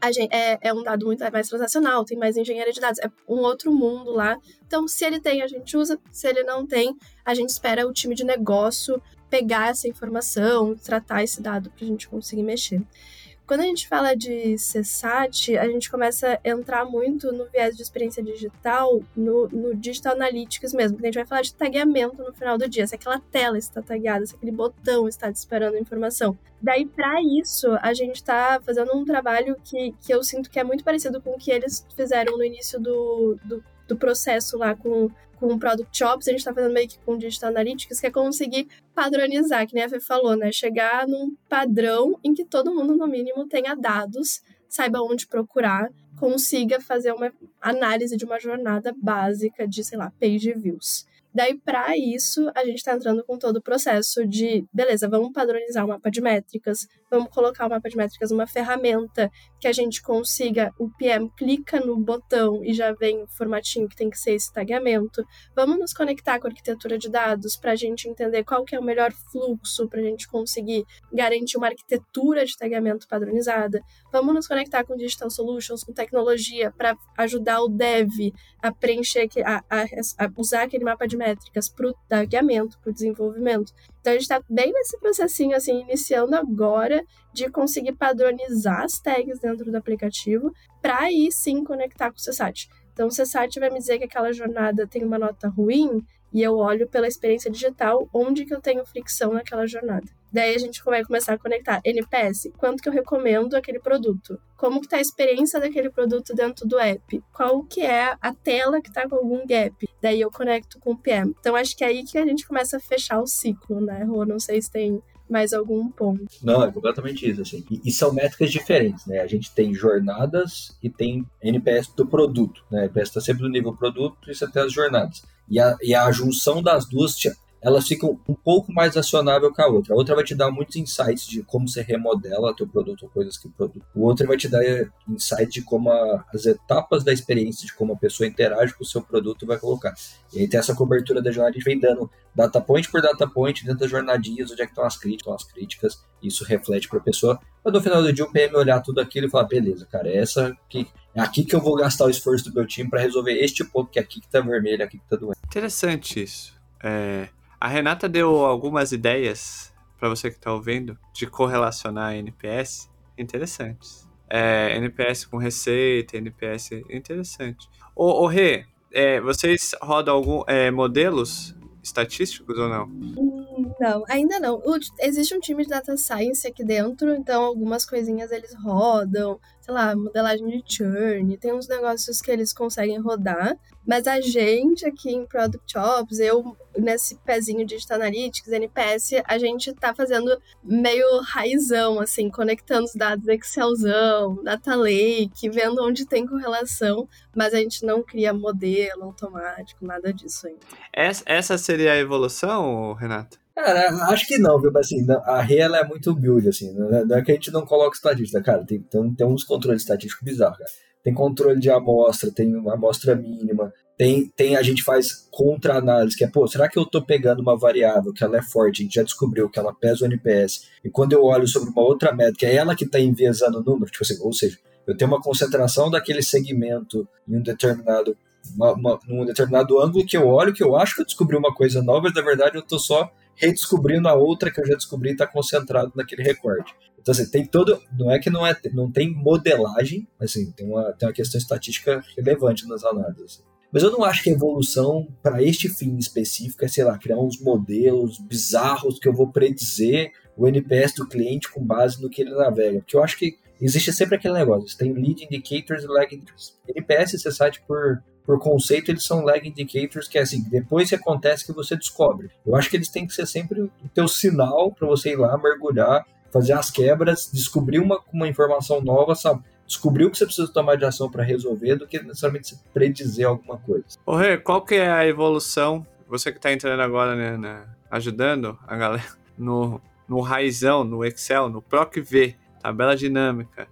a gente, é, é um dado muito mais transacional, tem mais engenharia de dados, é um outro mundo lá. Então, se ele tem, a gente usa, se ele não tem, a gente espera o time de negócio pegar essa informação, tratar esse dado para a gente conseguir mexer. Quando a gente fala de C SAT, a gente começa a entrar muito no viés de experiência digital, no, no Digital Analytics mesmo, que a gente vai falar de tagueamento no final do dia, se aquela tela está tagueada, se aquele botão está disparando informação. Daí, para isso, a gente está fazendo um trabalho que, que eu sinto que é muito parecido com o que eles fizeram no início do, do, do processo lá com, com o Product Shops, a gente está fazendo meio que com o Digital Analytics, que é conseguir padronizar, que nem a Fê falou, né? Chegar num padrão em que todo mundo, no mínimo, tenha dados, saiba onde procurar, consiga fazer uma análise de uma jornada básica de, sei lá, page views. Daí, para isso, a gente está entrando com todo o processo de, beleza, vamos padronizar o mapa de métricas, vamos colocar o mapa de métricas numa ferramenta que a gente consiga, o P M clica no botão e já vem o formatinho que tem que ser esse tagueamento. Vamos nos conectar com a arquitetura de dados para a gente entender qual que é o melhor fluxo para a gente conseguir garantir uma arquitetura de tagueamento padronizada. Vamos nos conectar com Digital Solutions, com tecnologia, para ajudar o dev a preencher, a, a, a usar aquele mapa de métricas para o tagueamento, para o desenvolvimento. Então, a gente está bem nesse processinho, assim, iniciando agora de conseguir padronizar as tags dentro do aplicativo para aí sim conectar com o C SAT. Então, o C SAT vai me dizer que aquela jornada tem uma nota ruim e eu olho pela experiência digital onde que eu tenho fricção naquela jornada. Daí a gente vai começar a conectar N P S, quanto que eu recomendo aquele produto, como que está a experiência daquele produto dentro do app, qual que é a tela que está com algum gap, daí eu conecto com o P M. Então acho que é aí que a gente começa a fechar o ciclo, né, Rô? Não sei se tem mais algum ponto. Não, é completamente isso, assim. E, e são métricas diferentes, né? A gente tem jornadas e tem N P S do produto, né? N P S está sempre no nível produto e você tem as jornadas. E a, e a junção das duas, elas ficam um pouco mais acionável que a outra. A outra vai te dar muitos insights de como você remodela teu produto ou coisas que o produto. O outro vai te dar insights de como a, as etapas da experiência, de como a pessoa interage com o seu produto vai colocar. E aí tem essa cobertura da jornada, a gente vem dando data point por data point dentro das jornadinhas, onde é que estão as críticas, as críticas, isso reflete para a pessoa. Mas no final do dia o P M olhar tudo aquilo e falar, beleza, cara, é essa que, é aqui que eu vou gastar o esforço do meu time para resolver este ponto, que é aqui que tá vermelho, aqui que tá doendo. Interessante isso. É... A Renata deu algumas ideias para você que está ouvindo de correlacionar N P S interessantes. É, N P S com receita, N P S interessante. Ô, ô Rê, é, vocês rodam algum, é, modelos estatísticos ou não? Não, ainda não. O, existe um time de data science aqui dentro, então algumas coisinhas eles rodam, sei lá, modelagem de churn, tem uns negócios que eles conseguem rodar, mas a gente aqui em Product Shops, eu nesse pezinho de Digital Analytics, N P S, a gente tá fazendo meio raizão, assim, conectando os dados Excelzão, Data Lake, vendo onde tem correlação, mas a gente não cria modelo automático, nada disso ainda. Essa, essa seria a evolução, Renata? Cara, acho que não, viu? Assim, a R E ela é muito build, assim, não é que a gente não coloca estatística, cara, tem, tem, tem uns controles estatísticos bizarros, cara. Tem controle de amostra, tem uma amostra mínima, tem, tem a gente faz contra-análise, que é, pô, será que eu tô pegando uma variável que ela é forte, a gente já descobriu que ela pesa o N P S, e quando eu olho sobre uma outra métrica, é ela que tá enviesando o número, tipo assim, ou seja, eu tenho uma concentração daquele segmento em um determinado, uma, uma, num determinado ângulo que eu olho, que eu acho que eu descobri uma coisa nova, mas na verdade eu tô só redescobrindo a outra que eu já descobri e está concentrado naquele recorte. Então, assim, tem todo... Não é que não, é, não tem modelagem, assim, tem uma, tem uma questão estatística relevante nas análises. Assim. Mas eu não acho que a evolução para este fim específico é, sei lá, criar uns modelos bizarros que eu vou predizer o N P S do cliente com base no que ele navega. Porque eu acho que existe sempre aquele negócio. Tem lead indicators e lag indicators. N P S, você sabe, por... por conceito, eles são lag indicators, que é assim, depois que acontece que você descobre. Eu acho que eles têm que ser sempre o teu sinal para você ir lá, mergulhar, fazer as quebras, descobrir uma, uma informação nova, sabe? Descobrir o que você precisa tomar de ação para resolver, do que necessariamente predizer alguma coisa. Ô Rê, qual que é a evolução, você que está entrando agora, né, né, ajudando a galera no, no raizão, no Excel, no PROC-V, tabela dinâmica,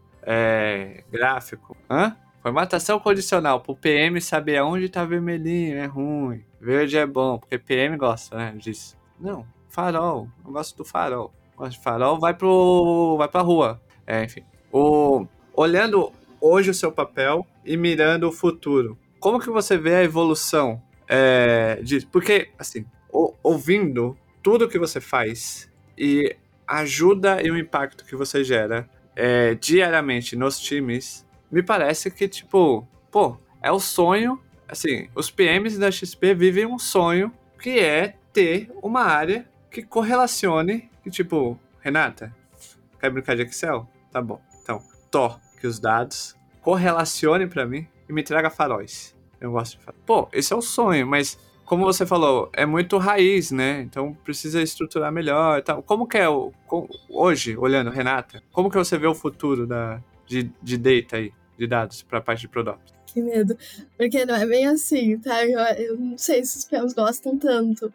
é, gráfico, hã? Formatação condicional, pro P M saber aonde tá vermelhinho, é ruim. Verde é bom, porque P M gosta, né, disso. Não, farol, eu gosto do farol. Gosto de farol, vai pro, vai pra rua. É, enfim. O, olhando hoje o seu papel e mirando o futuro. Como que você vê a evolução é, disso? Porque, assim, o, ouvindo tudo que você faz e a ajuda e o impacto que você gera é, diariamente nos times, me parece que, tipo, pô, é o sonho, assim, os P Ms da X P vivem um sonho que é ter uma área que correlacione, que tipo, Renata, quer brincar de Excel? Tá bom. Então, to que os dados correlacionem pra mim e me traga faróis. Eu gosto de falar. Pô, esse é o sonho, mas como você falou, é muito raiz, né? Então precisa estruturar melhor e tal. Como que é o... como, hoje, olhando, Renata, como que você vê o futuro da, de, de data aí, de dados pra parte de product? Que medo. Porque não é bem assim, tá? Eu, eu não sei se os P Ms gostam tanto,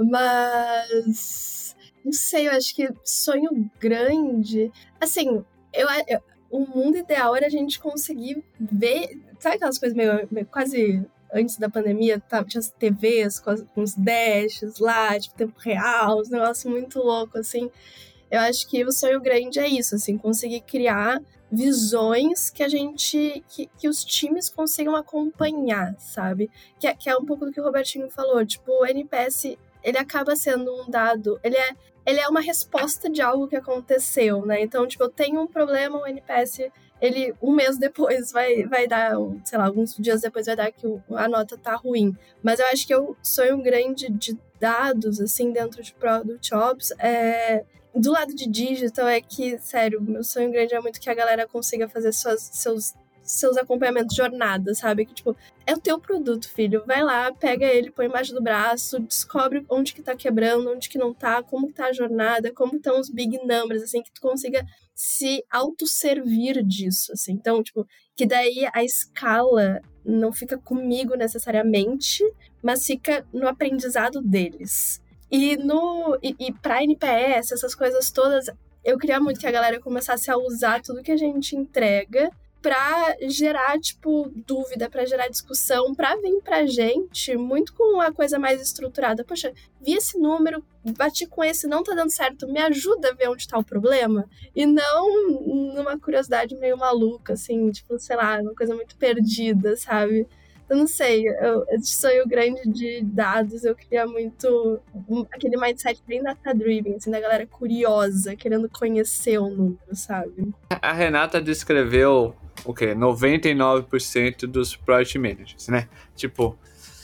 mas... Não sei, eu acho que sonho grande... Assim, eu, eu, o mundo ideal era a gente conseguir ver... Sabe aquelas coisas meio, meio quase... Antes da pandemia, tá, tinha as T Vs com, as, com os dashes lá, tipo, tempo real, uns negócios muito loucos, assim. Eu acho que o sonho grande é isso, assim, conseguir criar visões que a gente, que, que os times consigam acompanhar, sabe? Que é, que é um pouco do que o Robertinho falou, tipo, o N P S, ele acaba sendo um dado, ele é, ele é uma resposta de algo que aconteceu, né? Então, tipo, eu tenho um problema, o N P S... ele um mês depois vai, vai dar, sei lá, alguns dias depois vai dar que o, a nota tá ruim. Mas eu acho que o sonho grande de dados, assim, dentro de Product Ops, é... do lado de digital é que, sério, meu sonho grande é muito que a galera consiga fazer suas, seus, seus acompanhamentos de jornada, sabe? Que, tipo, é o teu produto, filho. Vai lá, pega ele, põe embaixo do braço, descobre onde que tá quebrando, onde que não tá, como que tá a jornada, como estão os big numbers, assim, que tu consiga se autosservir disso, assim. Então, tipo, que daí a escala não fica comigo necessariamente, mas fica no aprendizado deles. E, no, e, e pra N P S, essas coisas todas, eu queria muito que a galera começasse a usar tudo que a gente entrega pra gerar, tipo, dúvida, pra gerar discussão, pra vir pra gente muito com uma coisa mais estruturada. Poxa, vi esse número, bati com esse, não tá dando certo, me ajuda a ver onde tá o problema? E não numa curiosidade meio maluca, assim, tipo, sei lá, uma coisa muito perdida, sabe? Eu não sei, eu, esse sonho grande de dados, eu queria muito um, aquele mindset bem data-driven, assim, da galera curiosa, querendo conhecer o número, sabe? A Renata descreveu o quê? noventa e nove por cento dos Project Managers, né? Tipo,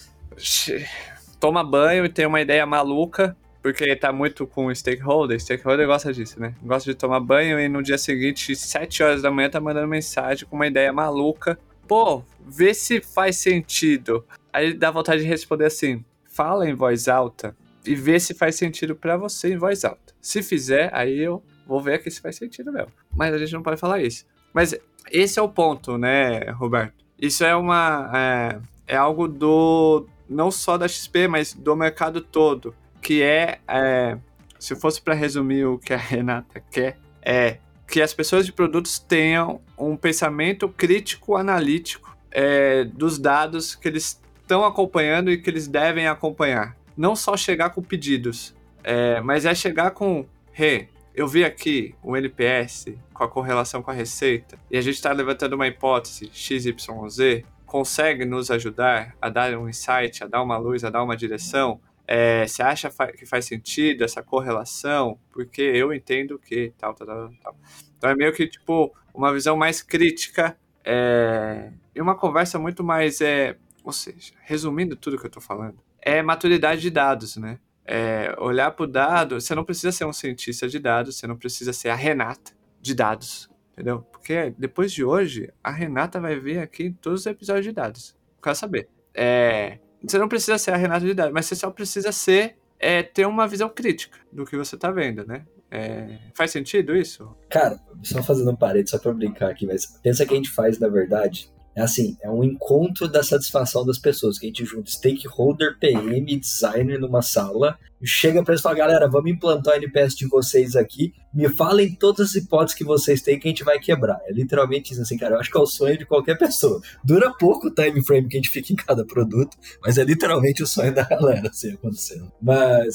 toma banho e tem uma ideia maluca, porque tá muito com o stakeholder. Stakeholder gosta disso, né? Gosta de tomar banho e no dia seguinte, sete horas da manhã, tá mandando mensagem com uma ideia maluca. Pô, vê se faz sentido. Aí dá vontade de responder assim, fala em voz alta e vê se faz sentido pra você em voz alta. Se fizer, aí eu vou ver aqui se faz sentido mesmo. Mas a gente não pode falar isso. Mas esse é o ponto, né, Roberto? Isso é uma... É, é algo do... Não só da X P, mas do mercado todo. Que é... é se fosse para resumir o que a Renata quer, é que as pessoas de produtos tenham um pensamento crítico, analítico é, dos dados que eles estão acompanhando e que eles devem acompanhar. Não só chegar com pedidos, é, mas é chegar com... Hey, eu vi aqui o N P S com a correlação com a receita e a gente está levantando uma hipótese X Y Z, consegue nos ajudar a dar um insight, a dar uma luz, a dar uma direção? É, você acha que faz sentido essa correlação? Porque eu entendo que tal, tal, tal, tal. Então é meio que tipo uma visão mais crítica é, e uma conversa muito mais, é, ou seja, resumindo tudo que eu estou falando, é maturidade de dados, né? É, olhar para o dado, você não precisa ser um cientista de dados, você não precisa ser a Renata de dados, entendeu? Porque depois de hoje, a Renata vai vir aqui em todos os episódios de dados. Eu quero saber. É, você não precisa ser a Renata de dados, mas você só precisa ser, é, ter uma visão crítica do que você está vendo, né? É, faz sentido isso? Cara, só fazendo um parede, só pra brincar aqui, mas pensa que a gente faz, na verdade, é assim, é um encontro da satisfação das pessoas, que a gente junta stakeholder, P M, designer numa sala, chega pra eles e fala, galera, vamos implantar o N P S de vocês aqui, me falem todas as hipóteses que vocês têm que a gente vai quebrar. É literalmente isso, assim, cara, eu acho que é o sonho de qualquer pessoa. Dura pouco o time frame que a gente fica em cada produto, mas é literalmente o sonho da galera, assim, acontecendo. Mas...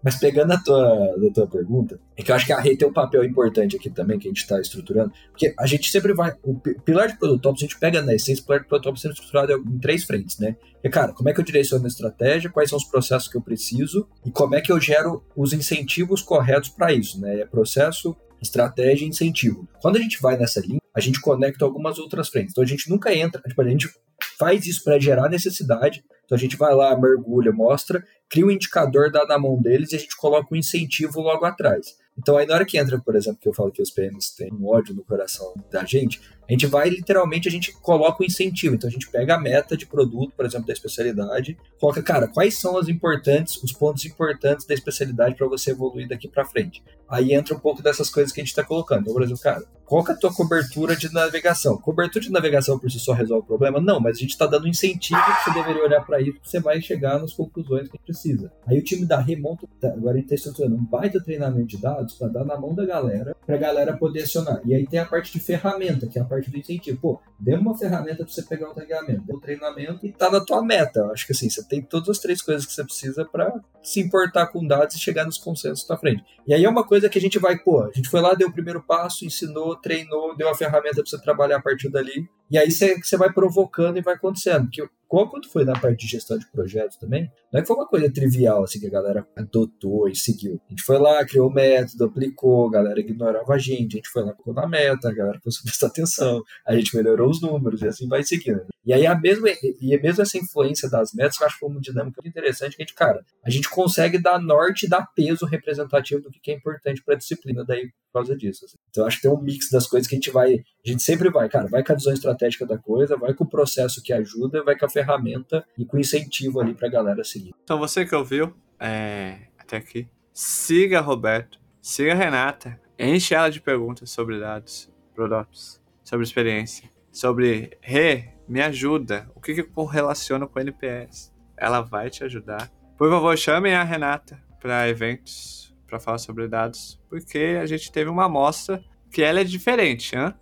Mas pegando a tua, a tua pergunta, é que eu acho que a Rê tem um papel importante aqui também, que a gente está estruturando, porque a gente sempre vai, o pilar de Product Ops, a gente pega na essência, o pilar de Product Ops sendo estruturado em três frentes, né? E, cara, como é que eu direciono a estratégia, quais são os processos que eu preciso e como é que eu gero os incentivos corretos para isso, né? É processo, estratégia e incentivo. Quando a gente vai nessa linha, a gente conecta algumas outras frentes. Então a gente nunca entra, tipo, a gente faz isso para gerar necessidade. Então a gente vai lá, mergulha, mostra, cria um indicador, dá na mão deles e a gente coloca um incentivo logo atrás. Então aí na hora que entra, por exemplo, que eu falo que os P Ms têm um ódio no coração da gente, a gente vai literalmente, a gente coloca o incentivo. Então a gente pega a meta de produto, por exemplo, da especialidade, coloca, cara, quais são as importantes, os pontos importantes da especialidade para você evoluir daqui para frente. Aí entra um pouco dessas coisas que a gente está colocando. Então, por exemplo, cara, qual que é a tua cobertura de navegação? Cobertura de navegação por si só resolve o problema? Não, mas a gente está dando incentivo que você deveria olhar para isso, que você vai chegar nas conclusões que precisa. Aí o time da remonta, agora a gente está estruturando um baita treinamento de dados para dar na mão da galera, para a galera poder acionar. E aí tem a parte de ferramenta, que é a parte do incentivo. Pô, dê uma ferramenta para você pegar o treinamento, dê o treinamento e tá na tua meta. Eu acho que assim, você tem todas as três coisas que você precisa para se importar com dados e chegar nos consensos na frente. E aí é uma coisa que a gente vai, pô, a gente foi lá, deu o primeiro passo, ensinou, treinou, deu a ferramenta para você trabalhar a partir dali. E aí você, você vai provocando e vai acontecendo. Porque quando foi na parte de gestão de projetos também, não é que foi uma coisa trivial, assim, que a galera adotou e seguiu. A gente foi lá, criou o método, aplicou, a galera ignorava a gente, a gente foi lá, ficou na meta, a galera começou a prestar atenção, a gente melhorou os números e assim vai seguindo. E aí a mesma, e mesmo essa influência das metas, eu acho que foi uma dinâmica muito interessante, que a gente, cara, a gente consegue dar norte e dar peso representativo do que é importante para a disciplina daí por causa disso. Assim. Então eu acho que tem um mix das coisas que a gente vai, a gente sempre vai, cara, vai com a visão estratégica da coisa, vai com o processo que ajuda, vai com a ferramenta e com o incentivo ali pra galera seguir. Então você que ouviu é, até aqui, siga a Roberto, siga a Renata, enche ela de perguntas sobre dados, Product, sobre experiência, sobre, Rê, me ajuda, o que que eu relaciono com o N P S? Ela vai te ajudar. Por favor, chamem a Renata para eventos, para falar sobre dados, porque a gente teve uma amostra que ela é diferente, hein?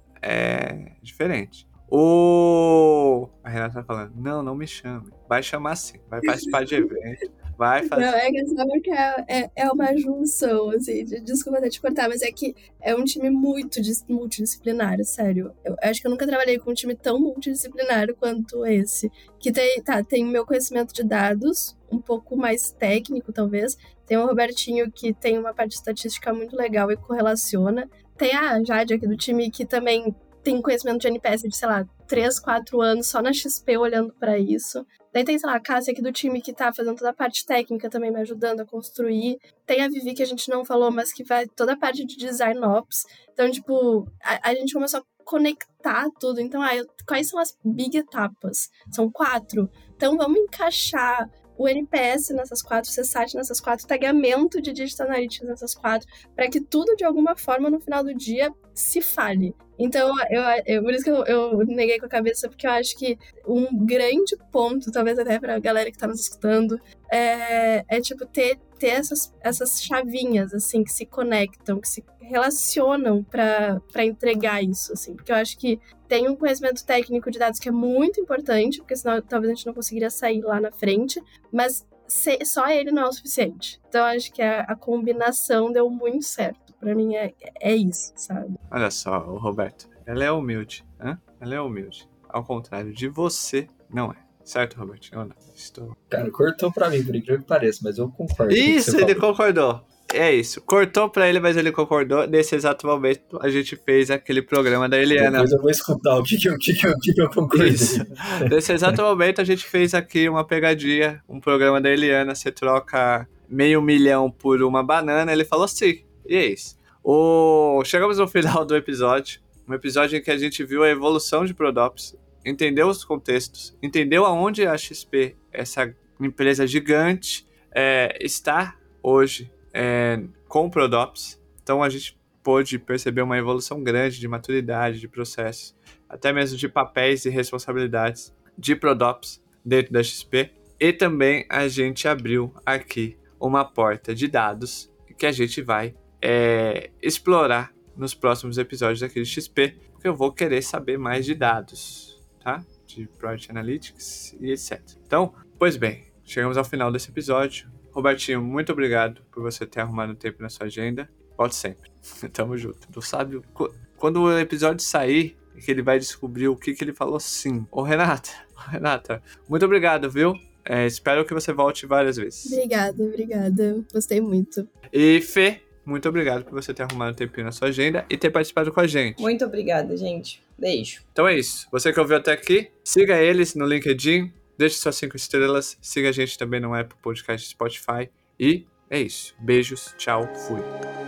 É diferente. O... A Renata tá falando, não, não me chame. Vai chamar sim, vai participar de evento, vai fazer... Não, é que só porque é, é, é uma junção, assim, de, desculpa até te cortar, mas é que é um time muito dis, multidisciplinar, sério. Eu acho que eu nunca trabalhei com um time tão multidisciplinar quanto esse. Que tem, tá, tem o meu conhecimento de dados, um pouco mais técnico, talvez. Tem o Robertinho, que tem uma parte de estatística muito legal e correlaciona. Tem a Jade aqui do time, que também tem conhecimento de N P S de, sei lá, três, quatro anos só na X P olhando pra isso. Daí tem, sei lá, a Cássia aqui do time que tá fazendo toda a parte técnica também, me ajudando a construir. Tem a Vivi, que a gente não falou, mas que vai toda a parte de design ops. Então, tipo, a, a gente começou a conectar tudo. Então, ah, eu, quais são as big etapas? São quatro. Então, vamos encaixar o N P S nessas quatro, o C SAT nessas quatro, tagamento de Digital Analytics nessas quatro, para que tudo, de alguma forma, no final do dia, se fale. Então, eu, eu, por isso que eu, eu neguei com a cabeça, porque eu acho que um grande ponto, talvez até pra galera que tá nos escutando, é, é tipo, ter, ter essas, essas chavinhas, assim, que se conectam, que se relacionam pra, pra entregar isso, assim. Porque eu acho que tem um conhecimento técnico de dados que é muito importante, porque senão talvez a gente não conseguiria sair lá na frente, mas se, só ele não é o suficiente. Então, eu acho que a, a combinação deu muito certo. Pra mim é, é isso, sabe? Olha só, o Roberto, ela é humilde, hein? Ela é humilde. Ao contrário de você, não é. Certo, Roberto? Eu não. Estou... Cara, cortou pra mim, por incrível que pareça, mas eu concordo. Isso, ele falou. Concordou. É isso. Cortou pra ele, mas ele concordou. Nesse exato momento, a gente fez aquele programa da Eliana. Depois eu vou escutar o que, que, eu, que, que, eu, que, que eu concordei. Isso. Nesse exato momento, a gente fez aqui uma pegadinha, um programa da Eliana. Você troca meio milhão por uma banana. Ele falou sim. E é isso. O... Chegamos no final do episódio. Um episódio em que a gente viu a evolução de Product, entendeu os contextos, entendeu aonde a X P, essa empresa gigante, é, está hoje é, com Product. Então a gente pôde perceber uma evolução grande de maturidade, de processos, até mesmo de papéis e responsabilidades de Product dentro da X P. E também a gente abriu aqui uma porta de dados que a gente vai É, explorar nos próximos episódios aqui de X P, porque eu vou querer saber mais de dados, tá? De Project Analytics e etcétera. Então, pois bem, chegamos ao final desse episódio. Robertinho, muito obrigado por você ter arrumado um tempo na sua agenda. Volte sempre. Tamo junto. Tu sabe, quando o episódio sair, que ele vai descobrir o que, que ele falou sim. Ô, Renata, Renata, muito obrigado, viu? É, espero que você volte várias vezes. Obrigada, obrigada. Gostei muito. E Fê, muito obrigado por você ter arrumado um tempinho na sua agenda e ter participado com a gente. Muito obrigada, gente. Beijo. Então é isso. Você que ouviu até aqui, siga eles no LinkedIn, deixe suas cinco estrelas, siga a gente também no Apple Podcast, Spotify. E é isso. Beijos, tchau, fui.